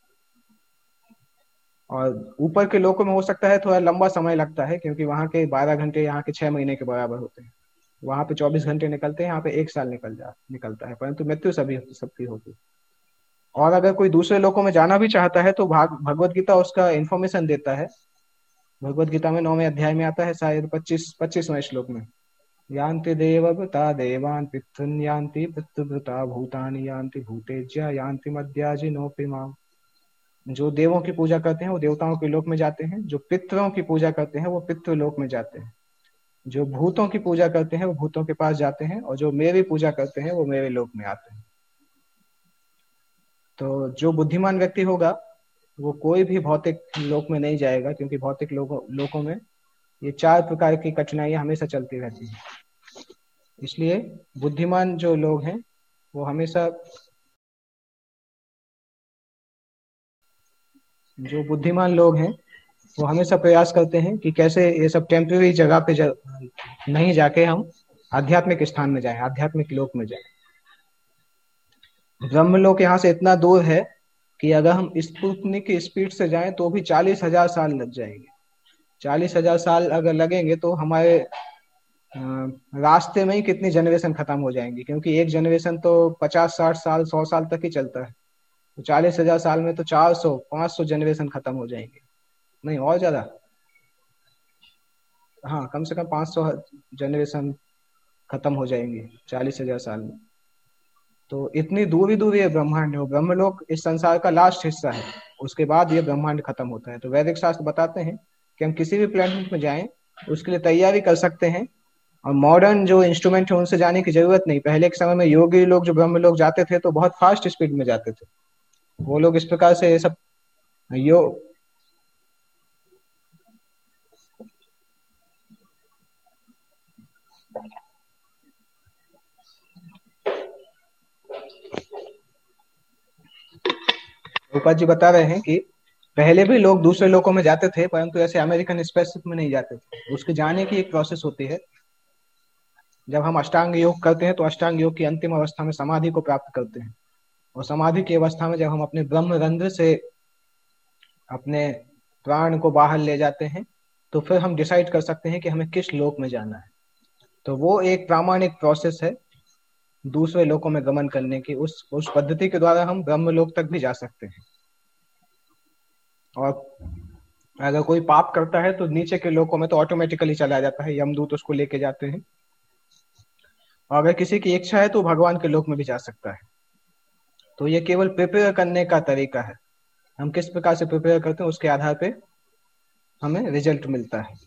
और ऊपर के लोकों में हो सकता है थोड़ा लंबा समय लगता है, क्योंकि वहां के 12 घंटे यहाँ के 6 महीने के बराबर होते हैं। वहां पे 24 घंटे निकलते हैं, यहाँ पे 1 साल निकलता है, परंतु मृत्यु सभी सबकी होती है। और अगर कोई दूसरे लोकों में जाना भी चाहता है तो भगवत गीता उसका इन्फॉर्मेशन देता है। भगवत गीता में 9वें अध्याय में आता है शायद 25वें श्लोक में, यान्ति देवभूता देवान् पितॄन् यान्ति पितृभूता भूतानि यान्ति भूतेज्य यान्ति मद्याजिनोऽपि माम्। जो देवों की पूजा करते हैं वो देवताओं के लोक में जाते हैं, जो पितरों की पूजा करते हैं वो पितृ लोक में जाते हैं, जो भूतों की पूजा करते हैं वो भूतों के पास जाते हैं, और जो मेरी पूजा करते हैं वो मेरे लोक में आते हैं। तो जो बुद्धिमान व्यक्ति होगा वो कोई भी भौतिक लोक में नहीं जाएगा, क्योंकि भौतिक लोकों में ये चार प्रकार की कठिनाइयां हमेशा चलती रहती हैं। इसलिए बुद्धिमान जो लोग हैं वो हमेशा जो बुद्धिमान लोग हैं वो हमेशा प्रयास करते हैं कि कैसे ये सब टेम्परेरी जगह पे नहीं जाके हम आध्यात्मिक स्थान में जाएं, आध्यात्मिक लोक में जाएं। ब्रह्मलोक यहाँ से इतना दूर है कि अगर हम स्पुतनिक की स्पीड से जाएं तो भी 40,000 साल लग जाएंगे। 40,000 साल अगर लगेंगे तो हमारे रास्ते में ही कितनी जनरेशन खत्म हो जाएंगी, क्योंकि एक जनरेशन तो 50-60 साल 100 साल तक ही चलता है। तो 40,000 साल में तो 400-500 जनरेशन खत्म हो जाएंगे, नहीं और ज्यादा। हाँ, कम से कम 500 जनरेशन खत्म हो जाएंगे 40,000 साल में। तो इतनी दूरी दूरी है ब्रह्मांड में। ब्रह्मलोक इस संसार का लास्ट हिस्सा है, उसके बाद ये ब्रह्मांड खत्म होता है। तो वैदिक शास्त्र बताते हैं कि हम किसी भी प्लेनेट में जाएं उसके लिए तैयारी कर सकते हैं, और मॉडर्न जो इंस्ट्रूमेंट है उनसे जाने की जरूरत नहीं। पहले के समय में योगी लोग जो ब्रह्मलोक जाते थे तो बहुत फास्ट स्पीड में जाते थे। वो लोग इस प्रकार से ये सब यो रूपा जी बता रहे हैं कि पहले भी लोग दूसरे लोकों में जाते थे, परंतु ऐसे अमेरिकन स्पेसशिप में नहीं जाते थे। उसके जाने की एक प्रोसेस होती है। जब हम अष्टांग योग करते हैं तो अष्टांग योग की अंतिम अवस्था में समाधि को प्राप्त करते हैं, और समाधि की अवस्था में जब हम अपने ब्रह्म रंध्र से अपने प्राण को बाहर ले जाते हैं तो फिर हम डिसाइड कर सकते हैं कि हमें किस लोक में जाना है। तो वो एक प्रामाणिक प्रोसेस है दूसरे लोकों में गमन करने की। उस पद्धति के द्वारा हम ब्रह्म लोक तक भी जा सकते हैं। और अगर कोई पाप करता है तो नीचे के लोकों में तो ऑटोमेटिकली चला जाता है, यमदूत उसको लेके जाते हैं। और अगर किसी की इच्छा है तो भगवान के लोक में भी जा सकता है। तो ये केवल प्रिपेयर करने का तरीका है। हम किस प्रकार से प्रिपेयर करते हैं उसके आधार पे हमें रिजल्ट मिलता है।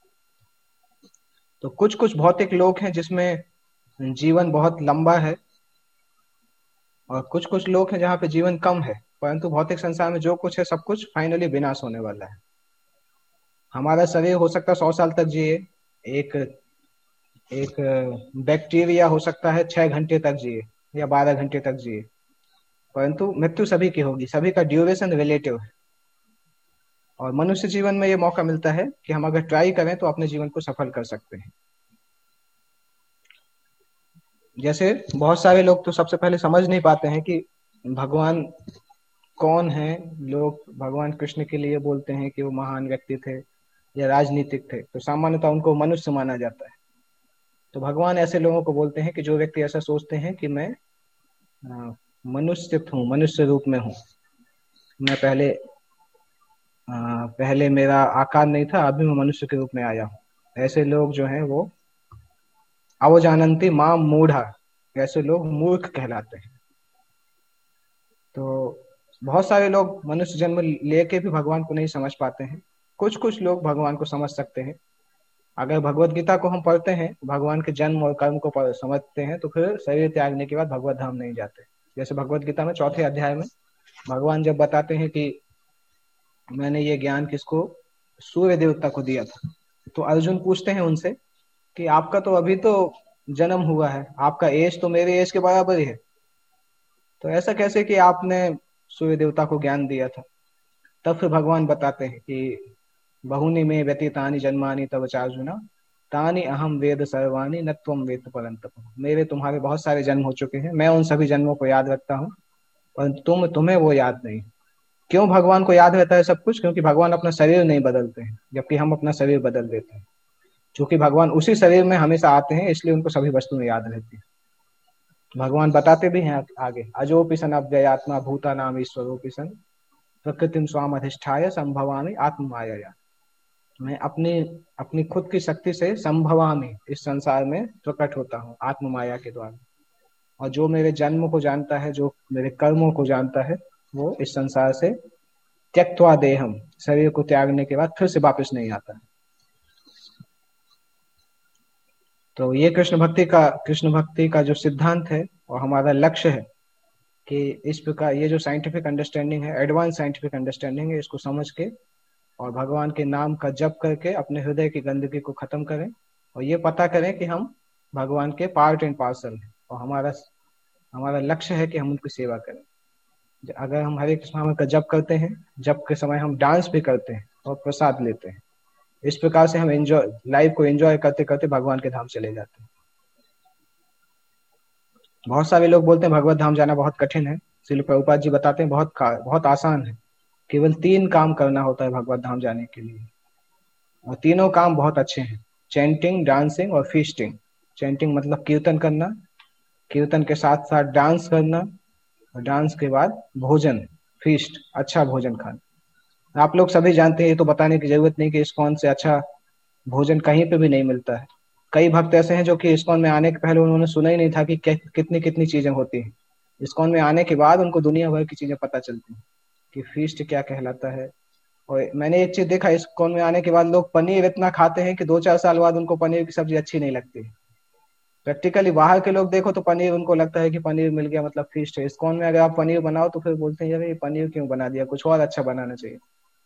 तो कुछ कुछ भौतिक लोक हैं जिसमें जीवन बहुत लंबा है, और कुछ कुछ लोग हैं जहाँ पे जीवन कम है, परंतु भौतिक संसार में जो कुछ है सब कुछ फाइनली विनाश होने वाला है। हमारा शरीर हो सकता है 100 साल तक जिए, एक एक बैक्टीरिया हो सकता है 6 घंटे तक जिए या 12 घंटे तक जिए, परंतु मृत्यु सभी की होगी। सभी का ड्यूरेशन रिलेटिव है। और मनुष्य जीवन में ये मौका मिलता है कि हम अगर ट्राई करें तो अपने जीवन को सफल कर सकते हैं। जैसे बहुत सारे लोग तो सबसे पहले समझ नहीं पाते हैं कि भगवान कौन है। लोग भगवान कृष्ण के लिए बोलते हैं कि वो महान व्यक्ति थे या राजनीतिक थे, तो सामान्यतः उनको मनुष्य माना जाता है। तो भगवान ऐसे लोगों को बोलते हैं कि जो व्यक्ति ऐसा सोचते हैं कि मैं मनुष्य हूँ, मनुष्य रूप में हूँ, मैं पहले मेरा आकार नहीं था, अभी मैं मनुष्य के रूप में आया हूँ। ऐसे लोग जो हैं वो अवजानन्ति मां मूढ़ा, ऐसे लोग मूर्ख कहलाते हैं। तो बहुत सारे लोग मनुष्य जन्म लेके भी भगवान को नहीं समझ पाते हैं। कुछ कुछ लोग भगवान को समझ सकते हैं। अगर भगवत गीता को हम पढ़ते हैं, भगवान के जन्म और कर्म को समझते हैं, तो फिर शरीर त्यागने के बाद भगवत धाम नहीं जाते। जैसे भगवत गीता में 4 अध्याय में भगवान जब बताते हैं कि मैंने ये ज्ञान किसको, सूर्य देवता को दिया था, तो अर्जुन पूछते हैं उनसे कि आपका तो अभी तो जन्म हुआ है, आपका एज तो मेरे एज के बराबर ही है, तो ऐसा कैसे कि आपने सूर्य देवता को ज्ञान दिया था। तब फिर भगवान बताते हैं कि बहुनि में व्यतीतानि जन्मानि तव चार्जुना, तानि अहम वेद सर्वाणि न त्वं वेत्त परन्तप। मेरे तुम्हारे बहुत सारे जन्म हो चुके हैं, मैं उन सभी जन्मों को याद रखता हूँ, पर तुम्हें वो याद नहीं। क्यों भगवान को याद रहता है सब कुछ? क्योंकि भगवान अपना शरीर नहीं बदलते हैं, जबकि हम अपना शरीर बदल देते हैं। क्योंकि भगवान उसी शरीर में हमेशा आते हैं, इसलिए उनको सभी वस्तुएं याद रहती है। भगवान बताते भी हैं आगे, अजोपि सन अव्ययात्मा भूतानाम ईश्वरोपि सन प्रकृतिम स्वाम अधिष्ठाय संभवामि आत्म माया। मैं अपनी अपनी खुद की शक्ति से संभवामि, इस संसार में प्रकट होता हूँ आत्म माया के द्वारा। और जो मेरे जन्म को जानता है, जो मेरे कर्मों को जानता है, वो इस संसार से त्यक्त्वा देहम, शरीर को त्यागने के बाद फिर से वापस नहीं आता है। तो ये कृष्ण भक्ति का जो सिद्धांत है और हमारा लक्ष्य है कि इस प्रकार ये जो साइंटिफिक अंडरस्टैंडिंग है, एडवांस साइंटिफिक अंडरस्टैंडिंग है, इसको समझ के और भगवान के नाम का जप करके अपने हृदय की गंदगी को खत्म करें और ये पता करें कि हम भगवान के पार्ट एंड पार्सल हैं और हमारा हमारा लक्ष्य है कि हम उनकी सेवा करें। अगर हम हरे कृष्ण नाम का जप करते हैं, जप के समय हम डांस भी करते हैं और प्रसाद लेते हैं, इस प्रकार से हम एंजॉय लाइफ को एंजॉय करते करते भगवान के धाम चले जाते हैं। बहुत सारे लोग बोलते हैं भगवत धाम जाना बहुत कठिन है। श्रील प्रभुपाद जी बताते हैं बहुत आसान है। केवल 3 काम करना होता है भगवत धाम जाने के लिए, और तीनों काम बहुत अच्छे हैं, चैंटिंग, डांसिंग और फीस्टिंग। चैंटिंग मतलब कीर्तन करना, कीर्तन के साथ साथ डांस करना, और डांस के बाद भोजन, फीस्ट, अच्छा भोजन खाना। आप लोग सभी जानते हैं, ये तो बताने की जरूरत नहीं कि इस्कॉन से अच्छा भोजन कहीं पे भी नहीं मिलता है। कई भक्त ऐसे हैं जो कि इस्कॉन में आने के पहले उन्होंने सुना ही नहीं था कि कितनी कितनी चीजें होती हैं। इस्कॉन में आने के बाद उनको दुनिया भर की चीजें पता चलती हैं कि फीस्ट क्या कहलाता है। और मैंने एक चीज देखा, इस्कॉन में आने के बाद लोग पनीर इतना खाते हैं कि 2-4 साल बाद उनको पनीर की सब्जी अच्छी नहीं लगती। प्रैक्टिकली बाहर के लोग देखो तो पनीर उनको लगता है कि पनीर मिल गया मतलब फीस्ट है। इस्कॉन में अगर आप पनीर बनाओ तो फिर बोलते हैं यार ये पनीर क्यों बना दिया, कुछ और अच्छा बनाना चाहिए।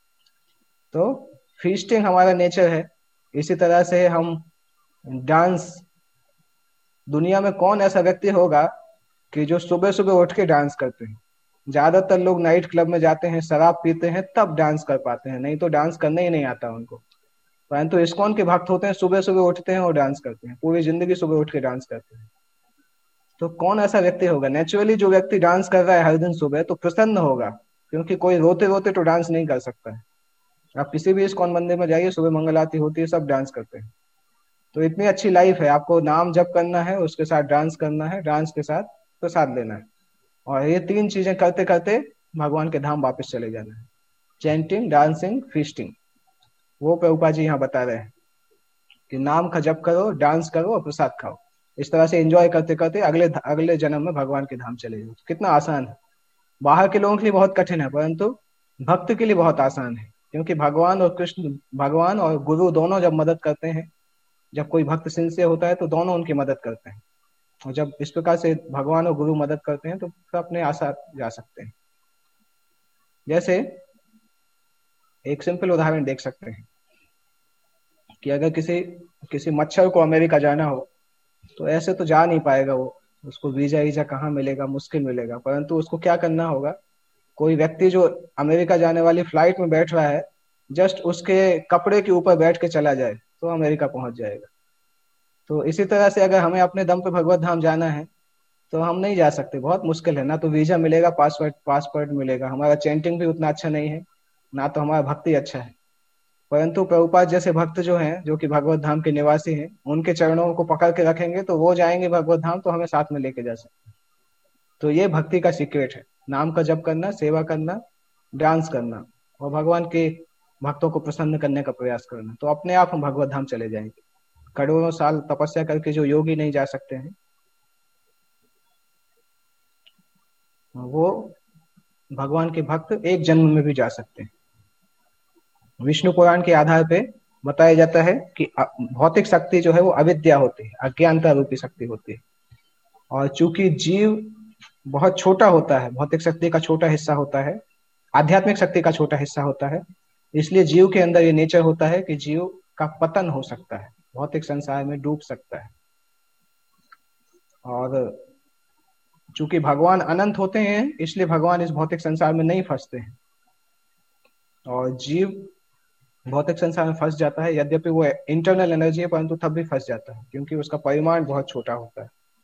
तो फीस्टिंग हमारा नेचर है। इसी तरह से हम डांस, दुनिया में कौन ऐसा व्यक्ति होगा कि जो सुबह सुबह उठ के डांस करते हैं? ज्यादातर लोग नाइट क्लब में जाते हैं, शराब पीते हैं, तब डांस कर पाते हैं, नहीं तो डांस करना ही नहीं आता उनको। परंतु इस्कॉन के भक्त होते हैं, सुबह सुबह उठते हैं और डांस करते हैं, पूरी जिंदगी सुबह उठ के डांस करते हैं। तो कौन ऐसा व्यक्ति होगा? नेचुरली जो व्यक्ति डांस कर रहा है हर दिन सुबह तो प्रसन्न होगा, क्योंकि कोई रोते रोते तो डांस नहीं कर सकता है। आप किसी भी इस्कॉन मंदिर में जाइए, सुबह मंगल आरती होती है, सब डांस करते हैं। तो इतनी अच्छी लाइफ है, आपको नाम जप करना है, उसके साथ डांस करना है, डांस के साथ प्रसाद लेना है, और ये 3 चीजें करते करते भगवान के धाम वापस चले जाना है। चैंटिंग, डांसिंग, फीस्टिंग, वो प्रभुपाद जी यहाँ बता रहे हैं कि नाम का जप करो, डांस करो और प्रसाद खाओ। इस तरह से एंजॉय करते करते अगले अगले जन्म में भगवान के धाम चले जाओ। कितना आसान है। बाहर के लोगों के लिए बहुत कठिन है, परंतु भक्त के लिए बहुत आसान है, क्योंकि भगवान और गुरु दोनों जब मदद करते हैं, जब कोई भक्त सिंसियर होता है तो दोनों उनकी मदद करते हैं, और जब इस प्रकार से भगवान और गुरु मदद करते हैं तो अपने आसार जा सकते हैं। जैसे एक सिंपल उदाहरण देख सकते हैं कि अगर किसी किसी मच्छर को अमेरिका जाना हो तो ऐसे तो जा नहीं पाएगा वो, उसको वीजा वीजा कहाँ मिलेगा, मुश्किल मिलेगा। परंतु उसको क्या करना होगा, कोई व्यक्ति जो अमेरिका जाने वाली फ्लाइट में बैठ रहा है, जस्ट उसके कपड़े के ऊपर बैठ के चला जाए तो अमेरिका पहुंच जाएगा। तो इसी तरह से अगर हमें अपने दम पे भगवत धाम जाना है तो हम नहीं जा सकते, बहुत मुश्किल है। ना तो वीजा मिलेगा, पासपोर्ट मिलेगा, हमारा चैंटिंग भी उतना अच्छा नहीं है, ना तो हमारा भक्ति अच्छा है। परंतु प्रभुपाद जैसे भक्त जो हैं, जो कि भगवत धाम के निवासी हैं, उनके चरणों को पकड़ के रखेंगे तो वो जाएंगे भगवत धाम, तो हमें साथ में लेके जा सकते हैं। तो ये भक्ति का सीक्रेट है, नाम का जप करना, सेवा करना, डांस करना और भगवान के भक्तों को प्रसन्न करने का प्रयास करना, तो अपने आप हम भगवत धाम चले जाएंगे। करोड़ों साल तपस्या करके जो योगी नहीं जा सकते हैं, वो भगवान के भक्त एक जन्म में भी जा सकते हैं। विष्णु पुराण के आधार पे बताया जाता है कि भौतिक शक्ति जो है वो अविद्या होती है, अज्ञानता रूपी शक्ति होती है। और चूंकि जीव बहुत छोटा होता है, भौतिक शक्ति का छोटा हिस्सा होता है, आध्यात्मिक शक्ति का छोटा हिस्सा होता है। इसलिए जीव के अंदर ये नेचर होता है कि जीव का पतन हो सकता है, भौतिक संसार में डूब सकता है। और चूंकि भगवान अनंत होते हैं, इसलिए भगवान इस भौतिक संसार में नहीं फंसते हैं, और जीव भौतिक संसार में फंस जाता है। यद्यपि वो इंटरनल एनर्जी है, परंतु तब भी फंस जाता है, क्योंकि उसका परिमाण बहुत छोटा होता है।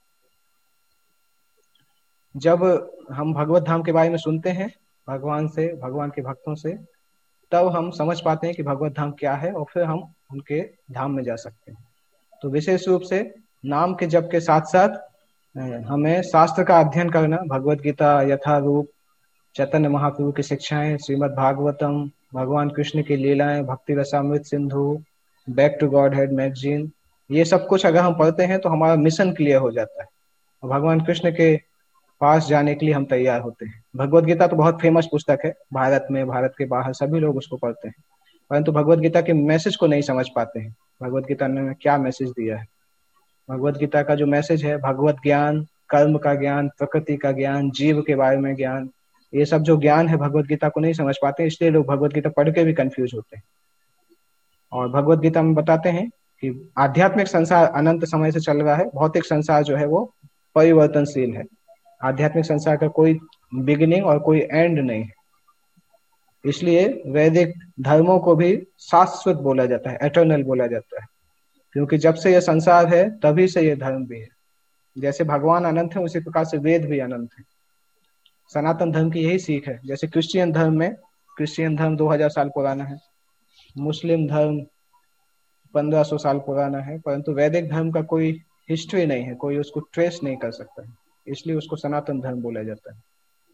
जब हम भगवत धाम के बारे में सुनते हैं भगवान से, भगवान के भक्तों से, तब हम समझ पाते हैं कि भगवत धाम क्या है, और फिर हम उनके धाम में जा सकते हैं। तो विशेष रूप से नाम के जप के साथ साथ हमें शास्त्र का अध्ययन करना, भगवत गीता यथारूप, चैतन्य महाप्रभु की शिक्षाएं, श्रीमद् भागवतम, भगवान कृष्ण की लीलाएं, Bhakti Rasamrita Sindhu, back to Godhead magazine, ये सब कुछ अगर हम पढ़ते हैं तो हमारा मिशन क्लियर हो जाता है, और भगवान कृष्ण के पास जाने के लिए हम तैयार होते हैं। भगवत गीता तो बहुत फेमस पुस्तक है, भारत में, भारत के बाहर सभी लोग उसको पढ़ते हैं, परंतु भगवत गीता के मैसेज को नहीं समझ पाते हैं। भगवत गीता ने क्या मैसेज दिया है? भगवत गीता का जो मैसेज है, भगवत ज्ञान, कर्म का ज्ञान, प्रकृति का ज्ञान, जीव के बारे में ज्ञान, ये सब जो ज्ञान है भगवत गीता को नहीं समझ पाते, इसलिए लोग भगवत गीता पढ़ के भी कंफ्यूज होते हैं। और भगवत गीता में बताते हैं कि आध्यात्मिक संसार अनंत समय से चल रहा है, भौतिक संसार जो है वो परिवर्तनशील है। आध्यात्मिक संसार का कोई बिगिनिंग और कोई एंड नहीं है। इसलिए वैदिक धर्मों को भी शाश्वत बोला जाता है, एटर्नल बोला जाता है, क्योंकि जब से यह संसार है तभी से यह धर्म भी है। जैसे भगवान अनंत है, उसी प्रकार से वेद भी अनंत है। सनातन धर्म की यही सीख है। जैसे क्रिश्चियन धर्म में, क्रिश्चियन धर्म 2000 साल पुराना है, मुस्लिम धर्म 1500 साल पुराना है, परंतु वैदिक धर्म का कोई हिस्ट्री नहीं है, कोई उसको ट्रेस नहीं कर सकता है, इसलिए उसको सनातन धर्म बोला जाता है।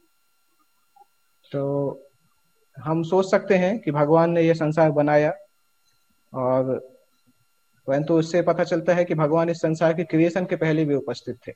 तो हम सोच सकते हैं कि भगवान ने यह संसार बनाया, और परंतु उससे पता चलता है कि भगवान इस संसार के क्रिएशन के पहले भी उपस्थित थे।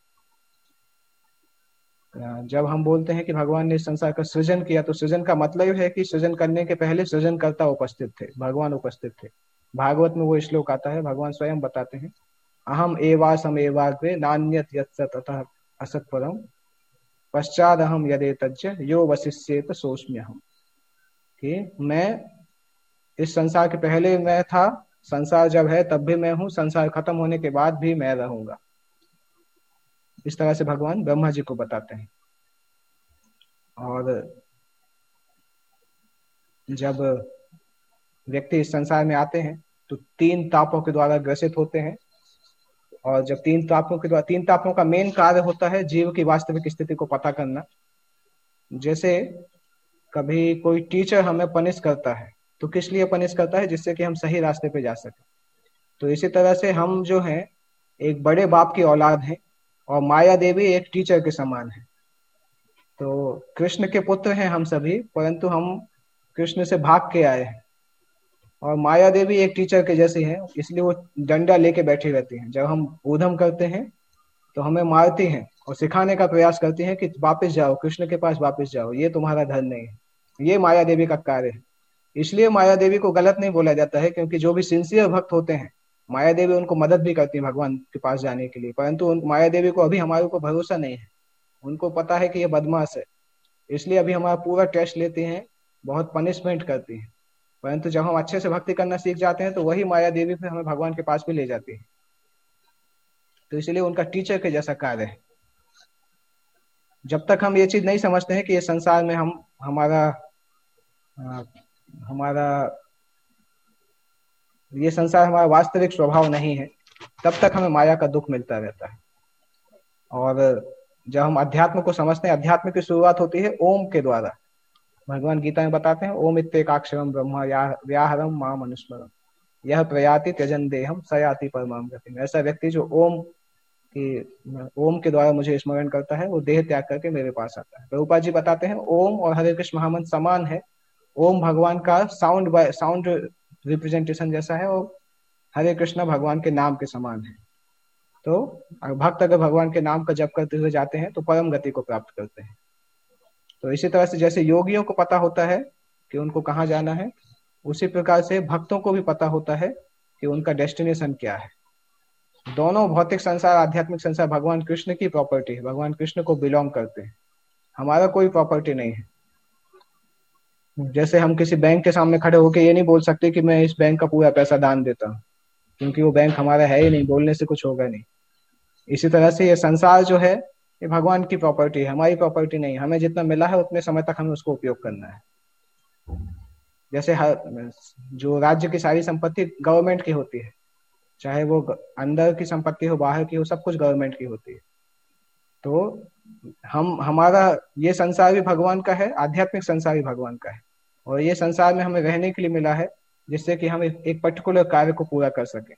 जब हम बोलते हैं कि भगवान ने इस संसार का सृजन किया, तो सृजन का मतलब है कि सृजन करने के पहले सृजनकर्ता उपस्थित थे, भगवान उपस्थित थे। भागवत में वो श्लोक आता है, भगवान स्वयं बताते हैं, अहम एवासम एवाग्रे नान्यत यत्सत अतः असत परम पश्चाद अहम यदे तज्ज यो वशिष्येत सोस्म्यहम्, कि मैं इस संसार के पहले मैं था, संसार जब है तब भी मैं हूँ, संसार खत्म होने के बाद भी मैं रहूंगा। इस तरह से भगवान ब्रह्मा जी को बताते हैं। और जब व्यक्ति इस संसार में आते हैं तो 3 तापों के द्वारा ग्रसित होते हैं, और जब 3 तापों का मेन कार्य होता है जीव की वास्तविक स्थिति को पता करना। जैसे कभी कोई टीचर हमें पनिश करता है, तो किस लिए पनिश करता है? जिससे कि हम सही रास्ते पे जा सके। तो इसी तरह से हम जो हैं एक बड़े बाप की औलाद हैं, और माया देवी एक टीचर के समान है। तो कृष्ण के पुत्र हैं हम सभी, परंतु हम कृष्ण से भाग के आए हैं, और माया देवी एक टीचर के जैसी है, इसलिए वो डंडा लेके बैठी रहती हैं। जब हम ऊधम करते हैं तो हमें मारती हैं और सिखाने का प्रयास करती हैं कि वापस जाओ, कृष्ण के पास वापस जाओ, ये तुम्हारा धर्म नहीं है। ये माया देवी का कार्य है। इसलिए माया देवी को गलत नहीं बोला जाता है, क्योंकि जो भी सिंसियर भक्त होते हैं, माया देवी उनको मदद भी करती है भगवान के पास जाने के लिए, परंतु माया देवी को अभी हमारे ऊपर भरोसा नहीं है। उनको पता है कि ये बदमाश है, इसलिए अभी हमारा पूरा टेस्ट लेती हैं, बहुत पनिशमेंट करती हैं। परंतु जब हम अच्छे से भक्ति करना सीख जाते हैं तो वही माया देवी फिर हमें भगवान के पास भी ले जाती है। तो इसलिए उनका टीचर के जैसा कार्य है। जब तक हम ये चीज नहीं समझते हैं कि ये संसार में हम हमारा ये संसार हमारा वास्तविक स्वभाव नहीं है, तब तक हमें माया का दुख मिलता रहता है। और जब हम अध्यात्म को समझते हैं, अध्यात्म की शुरुआत होती है ओम के द्वारा। भगवान गीता में बताते हैं, ओम इत्येकाक्षरम ब्रह्म व्याहरम माम अनुस्मरम यह प्रयाति त्यजन देहम सयाति परमाम गतिम। ऐसा व्यक्ति जो ओम के द्वारा मुझे स्मरण करता है, वो देह त्याग करके मेरे पास आता है। प्रभुपाद जी बताते हैं, ओम और हरे कृष्ण महामंत्र समान है। ओम भगवान का साउंड रिप्रेजेंटेशन जैसा है, और हरे कृष्ण भगवान के नाम के समान है। तो भक्त अगर भगवान के नाम का जप करते हुए जाते हैं तो परम गति को प्राप्त करते हैं। तो इसी तरह से जैसे योगियों को पता होता है कि उनको कहाँ जाना है, उसी प्रकार से भक्तों को भी पता होता है कि उनका डेस्टिनेशन क्या है। दोनों भौतिक संसार आध्यात्मिक संसार भगवान कृष्ण की प्रॉपर्टी है, भगवान कृष्ण को बिलोंग करते हैं, हमारा कोई प्रॉपर्टी नहीं है। जैसे हम किसी बैंक के सामने खड़े होकर ये नहीं बोल सकते कि मैं इस बैंक का पूरा पैसा दान देता हूँ, क्योंकि वो बैंक हमारा है ही नहीं, बोलने से कुछ होगा नहीं। इसी तरह से ये संसार जो है ये भगवान की प्रॉपर्टी है, हमारी प्रॉपर्टी नहीं है। हमें जितना मिला है उतने समय तक हमें उसको उपयोग करना है। जैसे हर जो राज्य की सारी संपत्ति गवर्नमेंट की होती है, चाहे वो अंदर की संपत्ति हो बाहर की हो, सब कुछ गवर्नमेंट की होती है। तो हम हमारा ये संसार भी भगवान का है, आध्यात्मिक संसार भी भगवान का है, और ये संसार में हमें रहने के लिए मिला है जिससे कि हम एक पर्टिकुलर कार्य को पूरा कर सके।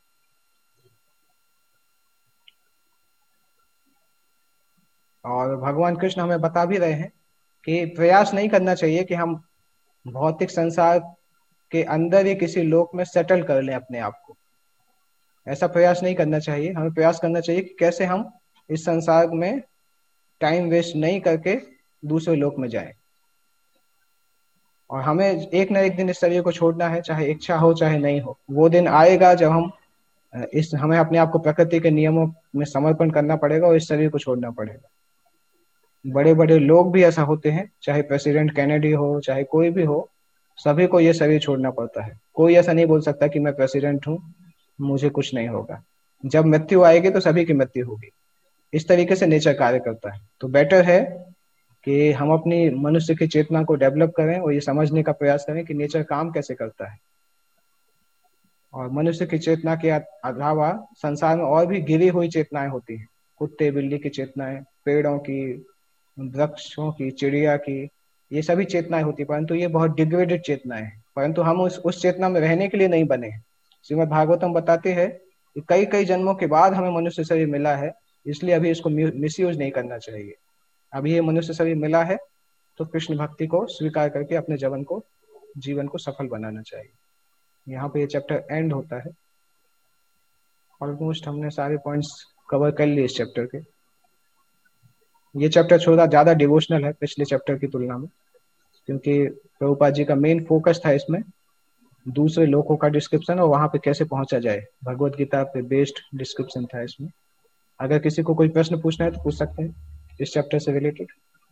और भगवान कृष्ण हमें बता भी रहे हैं कि प्रयास नहीं करना चाहिए कि हम भौतिक संसार के अंदर ही किसी लोक में सेटल कर लें अपने आप को। ऐसा प्रयास नहीं करना चाहिए, हमें प्रयास करना चाहिए कि कैसे हम इस संसार में टाइम वेस्ट नहीं करके दूसरे लोक में जाएं। और हमें एक ना एक दिन इस शरीर को छोड़ना है, चाहे इच्छा हो चाहे नहीं हो। वो दिन आएगा जब हम इस हमें अपने आप को प्रकृति के नियमों में समर्पण करना पड़ेगा और इस शरीर को छोड़ना पड़ेगा। बड़े बड़े लोग भी ऐसा होते हैं, चाहे प्रेसिडेंट कैनेडी हो चाहे कोई भी हो, सभी को ये शरीर छोड़ना पड़ता है। कोई ऐसा नहीं बोल सकता कि मैं प्रेसिडेंट हूँ, मुझे कुछ नहीं होगा। जब मृत्यु आएगी तो सभी की मृत्यु होगी। इस तरीके से नेचर कार्य करता है। तो बेटर है कि हम अपनी मनुष्य की चेतना को डेवलप करें और ये समझने का प्रयास करें कि नेचर काम कैसे करता है। और मनुष्य की चेतना के अलावा संसार में और भी गिरी हुई चेतनाएं होती हैं, कुत्ते बिल्ली की चेतनाएं, पेड़ों की, वृक्षों की, चिड़िया की, ये सभी चेतनाएं होती है, परंतु ये बहुत डिग्रेडेड चेतनाएं हैं। परंतु हम उस चेतना में रहने के लिए नहीं बने हैं। श्रीमद् भागवतम बताते हैं कि कई कई जन्मों के बाद हमें मनुष्य शरीर मिला है, इसलिए अभी इसको मिसयूज नहीं करना चाहिए। अभी ये मनुष्य शरीर मिला है तो कृष्ण भक्ति को स्वीकार करके अपने जीवन को सफल बनाना चाहिए। यहाँ पे ये चैप्टर एंड होता है। ऑलमोस्ट हमने सारे पॉइंट्स कवर कर लिए इस चैप्टर के। ये चैप्टर थोड़ा ज्यादा डिवोशनल है पिछले चैप्टर की तुलना में, क्योंकि प्रभुपाद जी का मेन फोकस था इसमें दूसरे लोगों का डिस्क्रिप्शन और वहां पे कैसे पहुंचा जाए, भगवत गीता पे बेस्ड डिस्क्रिप्शन था इसमें। अगर किसी को कोई प्रश्न पूछना है तो पूछ सकते हैं इस चैप्टर से रिलेटेड।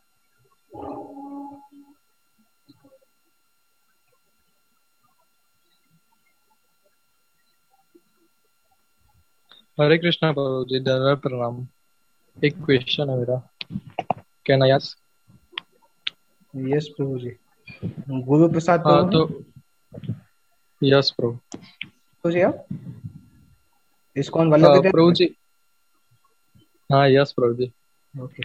हरे कृष्णा प्रभु जी, दंडवत प्रणाम। एक क्वेश्चन है मेरा, can I ask? Yes Prabhu ji. Guru Prasad हाँ प्रभु तो हैं? यस प्रभु। प्रभु जी आप इस्कॉन वल्लभ प्रभु विद्यानगर? जी, हाँ यस प्रभु जी। ओके।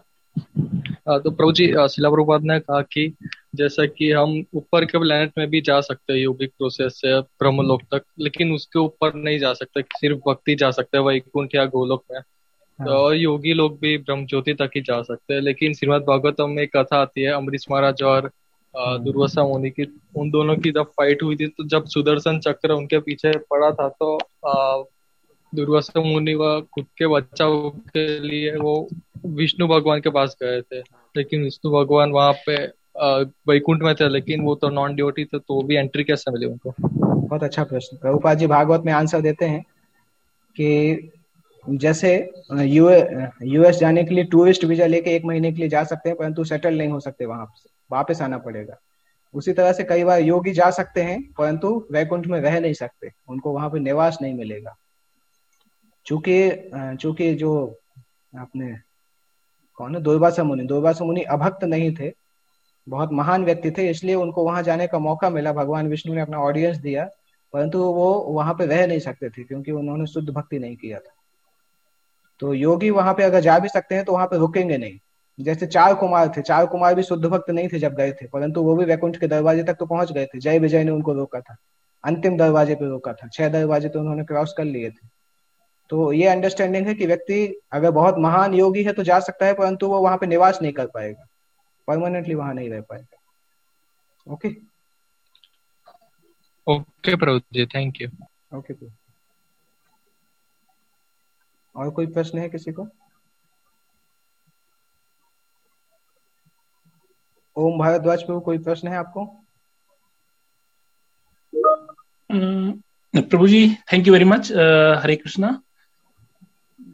तो प्रभु जी, शिला प्रभुपाद ने कहा कि जैसा कि हम ऊपर के प्लेनेट में भी जा सकते हैं योगिक प्रोसेस से ब्रह्मलोक तक, लेकिन उसके ऊपर नहीं जा सकते, सिर्फ भक्ति जा सकते हैं वैकुंठ या गोलोक में। हाँ। और योगी लोग भी ब्रह्म ज्योति तक ही जा सकते हैं। लेकिन श्रीमद् भागवतम में एक कथा आती है, अम्बरीश महाराज और दुर्वासा मुनि की, उन दोनों की जब फाइट हुई थी, तो जब सुदर्शन चक्र उनके पीछे पड़ा था, तो दुर्वासा मुनि व खुद के बचाव के लिए वो विष्णु भगवान के पास गए थे। लेकिन विष्णु भगवान वहां पे वैकुंठ में थे, लेकिन वो तो नॉन ड्यूटी थे, तो भी एंट्री कैसे मिली उनको? बहुत अच्छा प्रश्न। प्रभुपाद जी भागवत में आंसर देते हैं कि जैसे यूएस जाने के लिए टूरिस्ट वीजा लेके 1 महीने के लिए जा सकते हैं, परंतु सेटल नहीं हो सकते, वहां से वापस आना पड़ेगा। उसी तरह से कई बार योगी जा सकते हैं परंतु वैकुंठ में रह नहीं सकते, उनको वहां पे निवास नहीं मिलेगा। चूंकि चूंकि जो आपने कौन है, दुर्वासा मुनि अभक्त नहीं थे, बहुत महान व्यक्ति थे, इसलिए उनको वहां जाने का मौका मिला, भगवान विष्णु ने अपना ऑडियंस दिया, परंतु वो वहां पे रह नहीं सकते थे क्योंकि उन्होंने शुद्ध भक्ति नहीं किया था। तो योगी वहां पे अगर जा भी सकते हैं तो वहां पे रुकेंगे नहीं। जैसे चार कुमार थे, चार कुमार भी शुद्ध भक्त नहीं थे जब गए थे, परंतु वो भी वैकुंठ के दरवाजे तक तो पहुंच गए थे। जय विजय ने उनको रोका था, अंतिम दरवाजे पे रोका था, 6 दरवाजे तो उन्होंने क्रॉस कर लिए थे। तो ये अंडरस्टैंडिंग है कि व्यक्ति अगर बहुत महान योगी है तो जा सकता है, परंतु वो वहां पे निवास नहीं कर पाएगा, परमानेंटली वहां नहीं रह पाएगा। Okay. Okay Prabhu ji, thank you. Okay. और कोई प्रश्न है किसी को? ओम भारद्वाज प्रभु, कोई प्रश्न है आपको? Prabhu ji, thank you very much. Hare Krishna.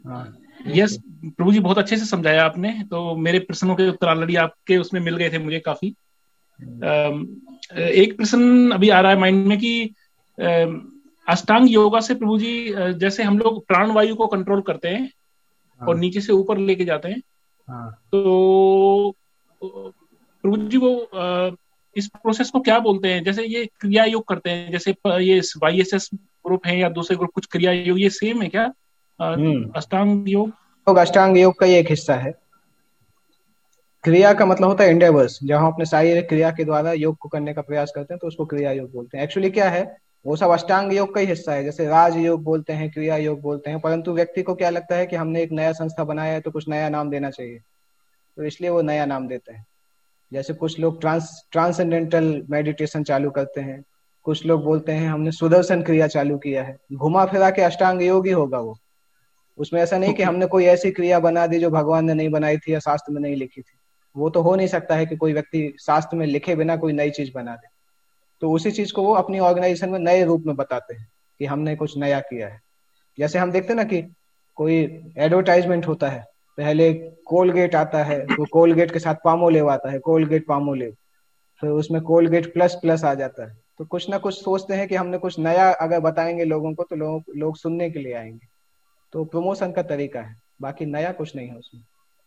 हाँ यस निश्चय। प्रभु जी, बहुत अच्छे से समझाया आपने, तो मेरे प्रश्नों के उत्तर ऑलरेडी आपके उसमें मिल गए थे मुझे काफी। अम, एक प्रश्न अभी आ रहा है माइंड में कि अष्टांग योगा से प्रभु जी, जैसे हम लोग प्राण वायु को कंट्रोल करते हैं और हाँ नीचे से ऊपर लेके जाते हैं, हाँ। तो प्रभु जी वो इस प्रोसेस को क्या बोलते हैं? जैसे ये क्रिया योग करते हैं, जैसे ये YSS ग्रुप है या दूसरे ग्रुप, कुछ क्रिया योग ये सेम है क्या हम्म। अष्टांग योग? योग अष्टांग योग का ही एक हिस्सा है। क्रिया का मतलब होता है एंडेवर्स, जब हम अपने शारीरिक क्रिया के द्वारा योग को करने का प्रयास करते हैं तो उसको क्रिया योग बोलते हैं। एक्चुअली क्या है, वो सब अष्टांग योग का ही हिस्सा है, जैसे राज योग बोलते हैं, क्रिया योग बोलते हैं, परंतु व्यक्ति को क्या लगता है कि हमने एक नया संस्था बनाया है तो कुछ नया नाम देना चाहिए, तो इसलिए वो नया नाम देते हैं। जैसे कुछ लोग ट्रांसेंडेंटल मेडिटेशन चालू करते हैं, कुछ लोग बोलते हैं हमने सुदर्शन क्रिया चालू किया है, घुमा फिरा के अष्टांग योग ही होगा वो। उसमें ऐसा नहीं कि ओके। हमने कोई ऐसी क्रिया बना दी जो भगवान ने नहीं बनाई थी या शास्त्र में नहीं लिखी थी। वो तो हो नहीं सकता है कि कोई व्यक्ति शास्त्र में लिखे बिना कोई नई चीज बना दे। तो उसी चीज को वो अपनी ऑर्गेनाइजेशन में नए रूप में बताते हैं कि हमने कुछ नया किया है। जैसे हम देखते हैं ना कि कोई एडवर्टाइजमेंट होता है, पहले कोलगेट आता है, वो कोलगेट के साथ पामोलिव आता है, कोलगेट पामोलिव, फिर उसमें कोलगेट प्लस प्लस आ जाता है। तो कुछ ना कुछ सोचते हैं कि हमने कुछ नया अगर बताएंगे लोगों को तो लोग सुनने के लिए आएंगे। तो प्रमोशन का तरीका है, बाकी नया कुछ नहीं है उसमें।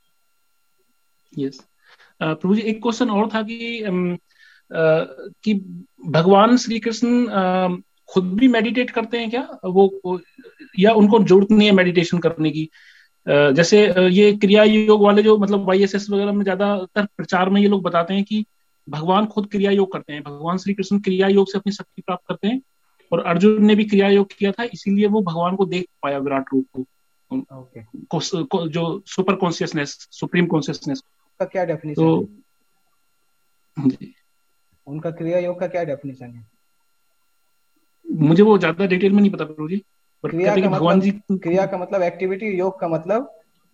यस प्रभु जी, एक क्वेश्चन और था कि भगवान श्री कृष्ण खुद भी मेडिटेट करते हैं क्या? या उनको जरूरत नहीं है मेडिटेशन करने की? जैसे ये क्रिया योग वाले जो मतलब YSS वगैरह में ज्यादातर प्रचार में ये लोग बताते हैं कि भगवान खुद क्रिया योग करते हैं, भगवान श्री कृष्ण क्रिया योग से अपनी शक्ति प्राप्त करते हैं, और अर्जुन ने भी क्रिया योग किया था, इसीलिए वो भगवान को देख पाया, विराट रूप ओके। जो सुपर कॉन्शियसनेस, सुप्रीम कॉन्शियसनेस। का क्या डेफिनेशन है? तो जी, उनका क्रिया योग का क्या डेफिनेशन है? मुझे वो ज्यादा डिटेल में नहीं पता प्रभु जी, पर क्रिया कहते हैं का कि भगवान मतलब, जी क्रिया का मतलब एक्टिविटी, योग का मतलब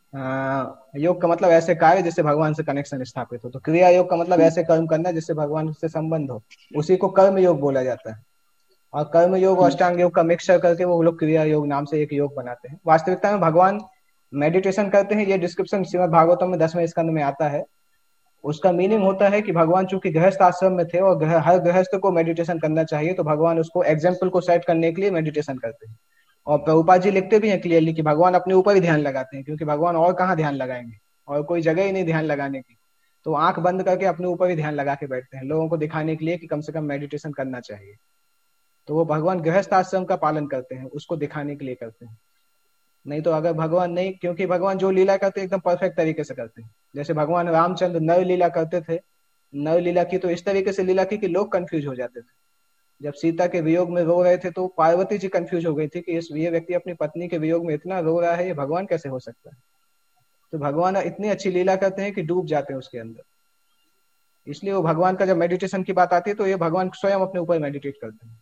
योग का मतलब ऐसे कार्य जिससे भगवान से कनेक्शन स्थापित हो। तो क्रिया योग का मतलब ऐसे कर्म करना जिससे भगवान से संबंध हो, उसी को कर्म योग बोला जाता है। और कर्म योग और अष्टांग योग का मिक्सचर करके वो लोग क्रिया योग नाम से एक योग बनाते हैं। वास्तविकता में भगवान मेडिटेशन करते हैं, ये डिस्क्रिप्शन श्रीमद् भागवतम में 10वें स्कंद में आता है। उसका मीनिंग होता है कि भगवान चूंकि गृहस्थ आश्रम में थे और हर गृहस्थ को मेडिटेशन करना चाहिए, तो भगवान उसको एग्जाम्पल को सेट करने के लिए मेडिटेशन करते हैं। और प्रभुपाद जी लिखते भी हैं क्लियरली कि भगवान अपने ऊपर ही ध्यान लगाते हैं, क्योंकि भगवान और कहाँ ध्यान लगाएंगे, और कोई जगह ही नहीं ध्यान लगाने की। तो आंख बंद करके अपने ऊपर ही ध्यान लगा के बैठते हैं, लोगों को दिखाने के लिए कि कम से कम मेडिटेशन करना चाहिए। तो वो भगवान गृहस्थ आश्रम का पालन करते हैं, उसको दिखाने के लिए करते हैं। नहीं तो अगर भगवान नहीं, क्योंकि भगवान जो लीला करते हैं एकदम परफेक्ट तरीके से करते हैं। जैसे भगवान रामचंद्र नर लीला करते थे, नर लीला की तो इस तरीके से लीला की कि लोग कंफ्यूज हो जाते थे। जब सीता के वियोग में रो रहे थे तो पार्वती जी कंफ्यूज हो गई थी कि ये व्यक्ति अपनी पत्नी के वियोग में इतना रो रहा है, ये भगवान कैसे हो सकता है। तो भगवान इतनी अच्छी लीला करते हैं कि डूब जाते हैं उसके अंदर। इसलिए वो भगवान का जब मेडिटेशन की बात आती है तो ये भगवान स्वयं अपने ऊपर मेडिटेट करते हैं।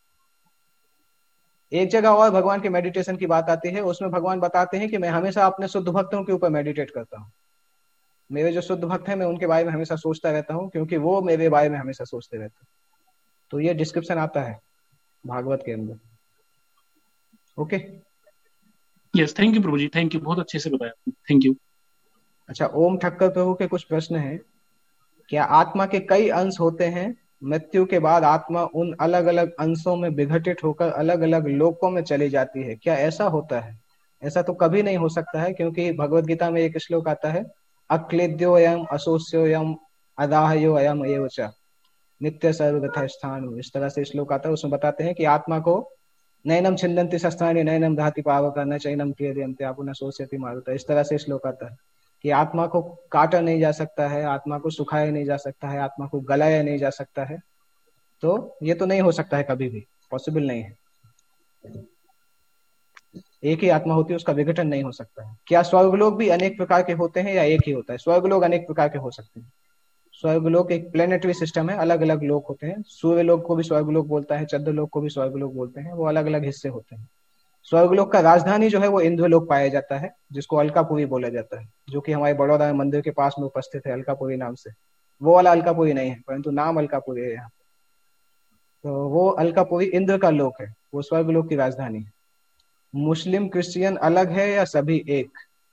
एक जगह और भगवान के मेडिटेशन की बात आती है, उसमें भगवान बताते हैं कि मैं हमेशा अपने शुद्ध भक्तों के ऊपर मेडिटेट करता हूँ। मेरे जो शुद्ध भक्त हैं मैं उनके बारे में हमेशा सोचता रहता हूँ, क्योंकि वो मेरे बारे में हमेशा सोचते रहते हैं। तो ये डिस्क्रिप्शन आता है भागवत के अंदर। Okay. Yes, thank you Prabhu ji, thank you, बहुत अच्छे से बताया, थैंक यू। अच्छा, ओम ठक्कर प्रभु के कुछ प्रश्न हैं। क्या आत्मा के कई अंश होते हैं? मृत्यु के बाद आत्मा उन अलग अलग अंशों में विघटित होकर अलग अलग लोकों में चली जाती है, क्या ऐसा होता है? ऐसा तो कभी नहीं हो सकता है, क्योंकि भगवत गीता में एक श्लोक आता है, अक्लेद्योयम असोस्योयम अदाहयोयम एव च नित्य सर्वगतः स्थान। इस तरह से श्लोक आता है, उसमें बताते हैं कि आत्मा को नैनम छिन्दन्ति शस्त्राणि नैनम दहति पावक न चैनम क्रियते आपो न शोष्यति मारुतः। इस तरह से श्लोक आता है कि आत्मा को काटा नहीं जा सकता है, आत्मा को सुखाया नहीं जा सकता है, आत्मा को गलाया नहीं जा सकता है। तो ये तो नहीं हो सकता है, कभी भी पॉसिबल नहीं है। एक ही आत्मा होती है, उसका विघटन नहीं हो सकता है। क्या स्वर्गलोक भी अनेक प्रकार के होते हैं या एक ही होता है? स्वर्गलोक अनेक प्रकार के हो सकते हैं। स्वर्गलोक एक प्लेनेटरी सिस्टम है, अलग अलग लोक होते हैं। सूर्यलोक को भी स्वर्गलोक बोलता है, चंद्रलोक को भी स्वर्गलोक बोलते हैं, वो अलग अलग हिस्से होते हैं। स्वर्गलोक का राजधानी जो है वो इंद्रलोक पाया जाता है, जिसको अलकापुरी बोला जाता है, जो कि हमारे बड़ौदा में मंदिर के पास में उपस्थित है अलकापुरी नाम से। वो वाला अलकापुरी नहीं है, परंतु नाम अलकापुरी है यहाँ। तो वो अलकापुरी इंद्र का लोक है, वो स्वर्गलोक की राजधानी है। मुस्लिम क्रिश्चियन अलग है या सभी एक?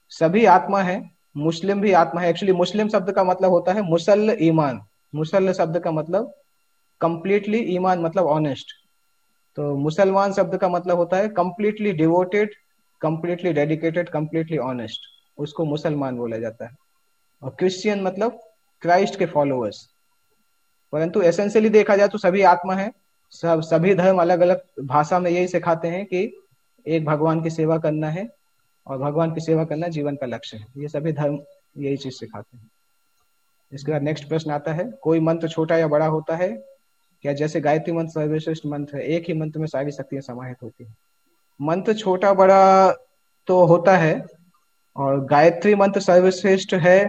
सभी आत्मा है, मुस्लिम भी आत्मा है। एक्चुअली मुस्लिम शब्द का मतलब होता है मुसल ईमान। मुसल शब्द का मतलब कंप्लीटली, ईमान मतलब ऑनेस्ट। तो मुसलमान शब्द का मतलब होता है completely devoted, completely dedicated, completely honest, उसको मुसलमान बोला जाता है। और क्रिश्चियन मतलब क्राइस्ट के फॉलोअर्स। परंतु एसेंशियली देखा जाए तो सभी आत्मा है। सभी धर्म अलग अलग भाषा में यही सिखाते हैं कि एक भगवान की सेवा करना है, और भगवान की सेवा करना जीवन का लक्ष्य है। ये सभी धर्म यही चीज सिखाते हैं। इसके बाद नेक्स्ट प्रश्न आता है, कोई मंत्र छोटा या बड़ा होता है क्या? जैसे गायत्री मंत्र सर्वश्रेष्ठ मंत्र है, एक ही मंत्र में सारी शक्तियां समाहित होती हैं। मंत्र छोटा बड़ा तो होता है, और गायत्री मंत्र सर्वश्रेष्ठ है।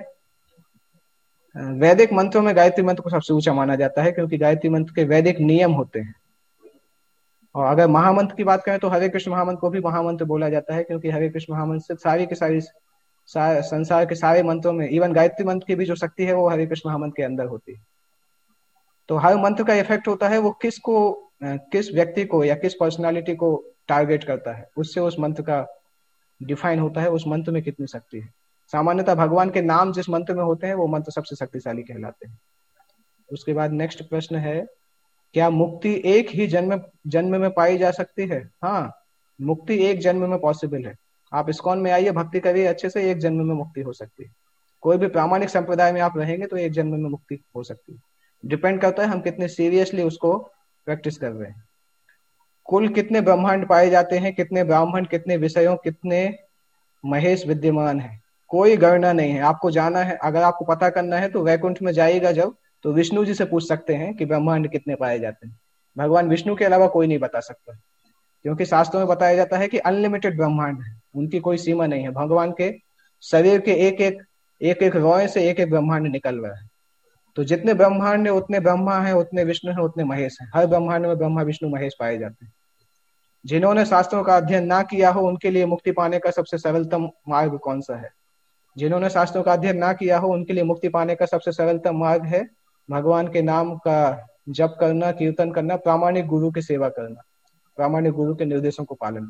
वैदिक मंत्रों में गायत्री मंत्र को सबसे ऊंचा माना जाता है, क्योंकि गायत्री मंत्र के वैदिक नियम होते हैं। और अगर महामंत्र की बात करें तो हरे कृष्ण महामंत्र को भी महामंत्र बोला जाता है, क्योंकि हरे कृष्ण महामंत्र से सारी की सारी संसार के सारे मंत्रों में, इवन गायत्री मंत्र की भी जो शक्ति है वो हरे कृष्ण महामंत्र के अंदर होती है। तो हर मंत्र का इफेक्ट होता है वो किस व्यक्ति को या किस पर्सनालिटी को टारगेट करता है, उससे उस मंत्र का डिफाइन होता है उस मंत्र में कितनी शक्ति है। सामान्यतः भगवान के नाम जिस मंत्र में होते हैं वो मंत्र सबसे शक्तिशाली कहलाते हैं। उसके बाद नेक्स्ट प्रश्न है, क्या मुक्ति एक ही जन्म में पाई जा सकती है? हाँ, मुक्ति एक जन्म में पॉसिबल है। आप इस्कॉन में आइए, भक्ति करिए अच्छे से, एक जन्म में मुक्ति हो सकती है। कोई भी प्रामाणिक संप्रदाय में आप रहेंगे तो एक जन्म में मुक्ति हो सकती है। डिपेंड करता है हम कितने सीरियसली उसको प्रैक्टिस कर रहे हैं। कुल कितने ब्रह्मांड पाए जाते हैं? कितने ब्राह्मण, कितने विषयों, कितने महेश विद्यमान है? कोई गणना नहीं है। आपको जाना है, अगर आपको पता करना है तो वैकुंठ में जाइएगा जब, तो विष्णु जी से पूछ सकते हैं कि ब्रह्मांड कितने पाए जाते हैं। भगवान विष्णु के अलावा कोई नहीं बता सकता, क्योंकि शास्त्रों में बताया जाता है कि अनलिमिटेड ब्रह्मांड है, उनकी कोई सीमा नहीं है। भगवान के शरीर के एक एक रोए से एक एक ब्रह्मांड निकल रहा है। तो जितने ब्रह्मांड है उतने ब्रह्मा है, उतने विष्णु है, उतने महेश है। हर ब्रह्मांड में ब्रह्मा विष्णु महेश पाए जाते हैं। जिन्होंने शास्त्रों का अध्ययन ना किया हो उनके लिए मुक्ति पाने का सबसे सरलतम मार्ग कौन सा है? जिन्होंने शास्त्रों का अध्ययन ना किया हो उनके लिए मुक्ति पाने का सबसे सरलतम मार्ग है भगवान के नाम का जप करना, कीर्तन करना, प्रामाणिक गुरु की सेवा करना, प्रामाणिक गुरु के निर्देशों को पालन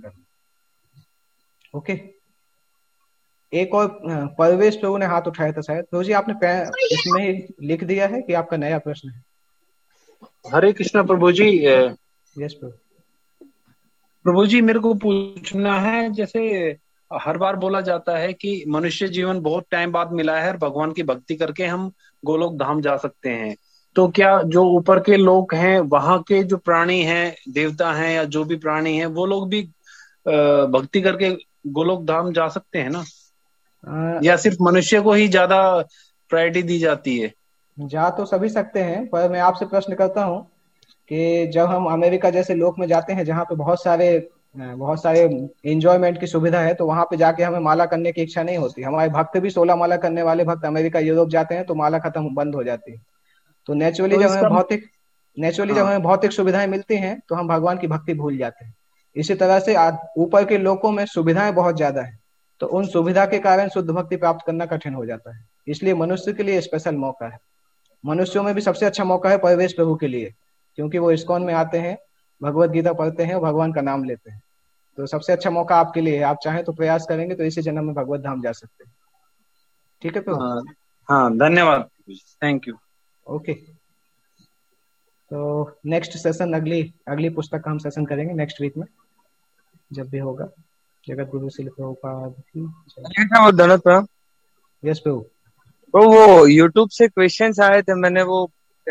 करना। ओके, एक और परवेश प्रभु ने हाथ उठाया था शायद। प्रभु जी आपने इसमें ही लिख दिया है कि आपका नया प्रश्न है? हरे कृष्णा प्रभु जी। यस प्रभु। प्रभु जी मेरे को पूछना है, जैसे हर बार बोला जाता है कि मनुष्य जीवन बहुत टाइम बाद मिला है और भगवान की भक्ति करके हम गोलोक धाम जा सकते हैं। तो क्या जो ऊपर के लोग हैं, वहां के जो प्राणी हैं, देवता हैं या जो भी प्राणी हैं, वो लोग भी भक्ति करके गोलोक धाम जा सकते हैं ना? या सिर्फ मनुष्य को ही ज्यादा प्रायोरिटी दी जाती है? जा तो सभी सकते हैं, पर मैं आपसे प्रश्न करता हूँ कि जब हम अमेरिका जैसे लोक में जाते हैं जहाँ पे बहुत सारे एंजॉयमेंट की सुविधा है, तो वहां पे जाके हमें माला करने की इच्छा नहीं होती। हमारे भक्त भी 16 माला करने वाले भक्त अमेरिका यूरोप जाते हैं तो माला खत्म बंद हो जाती है। तो नेचुरली तो जब हमें भौतिक सुविधाएं मिलती हैं तो हम भगवान की भक्ति भूल जाते हैं। इसी तरह से ऊपर के लोकों में सुविधाएं बहुत ज्यादा है, तो उन सुविधा के कारण शुद्ध भक्ति प्राप्त करना कठिन हो जाता है। इसलिए मनुष्य के लिए स्पेशल मौका है। मनुष्यों में भी सबसे अच्छा मौका है परवेश प्रभु के लिए, क्योंकि वो इस्कॉन में आते हैं, भगवत गीता पढ़ते हैं और भगवान का नाम लेते हैं। तो सबसे अच्छा मौका आपके लिए है। आप चाहें तो प्रयास करेंगे तो इसी जन्म में भगवत धाम जा सकते हैं। ठीक है प्रभु? हाँ, धन्यवाद, थैंक यू। ओके, तो नेक्स्ट सेशन अगली पुस्तक का हम सेशन करेंगे नेक्स्ट वीक में, जब भी होगा। जगत गुरु श्रील प्रभुपाद की जय। यस प्रभु। वो YouTube से क्वेश्चंस आए थे, मैंने वो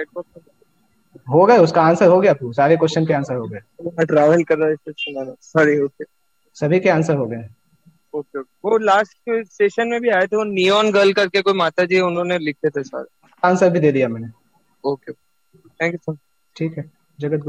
हो गए, उसका आंसर हो गया प्रभु, सारे क्वेश्चन के आंसर हो गए। मैं ट्रैवल कर रहा था, सॉरी। ओके, सभी के आंसर हो गए। ओके। वो लास्ट सेशन में भी आए थे, वो नियॉन गर्ल करके कोई माता जी, उन्होंने लिखे थे सारे आंसर भी दे दिया मैंने। Okay, thank you sir. ठीक है, जगत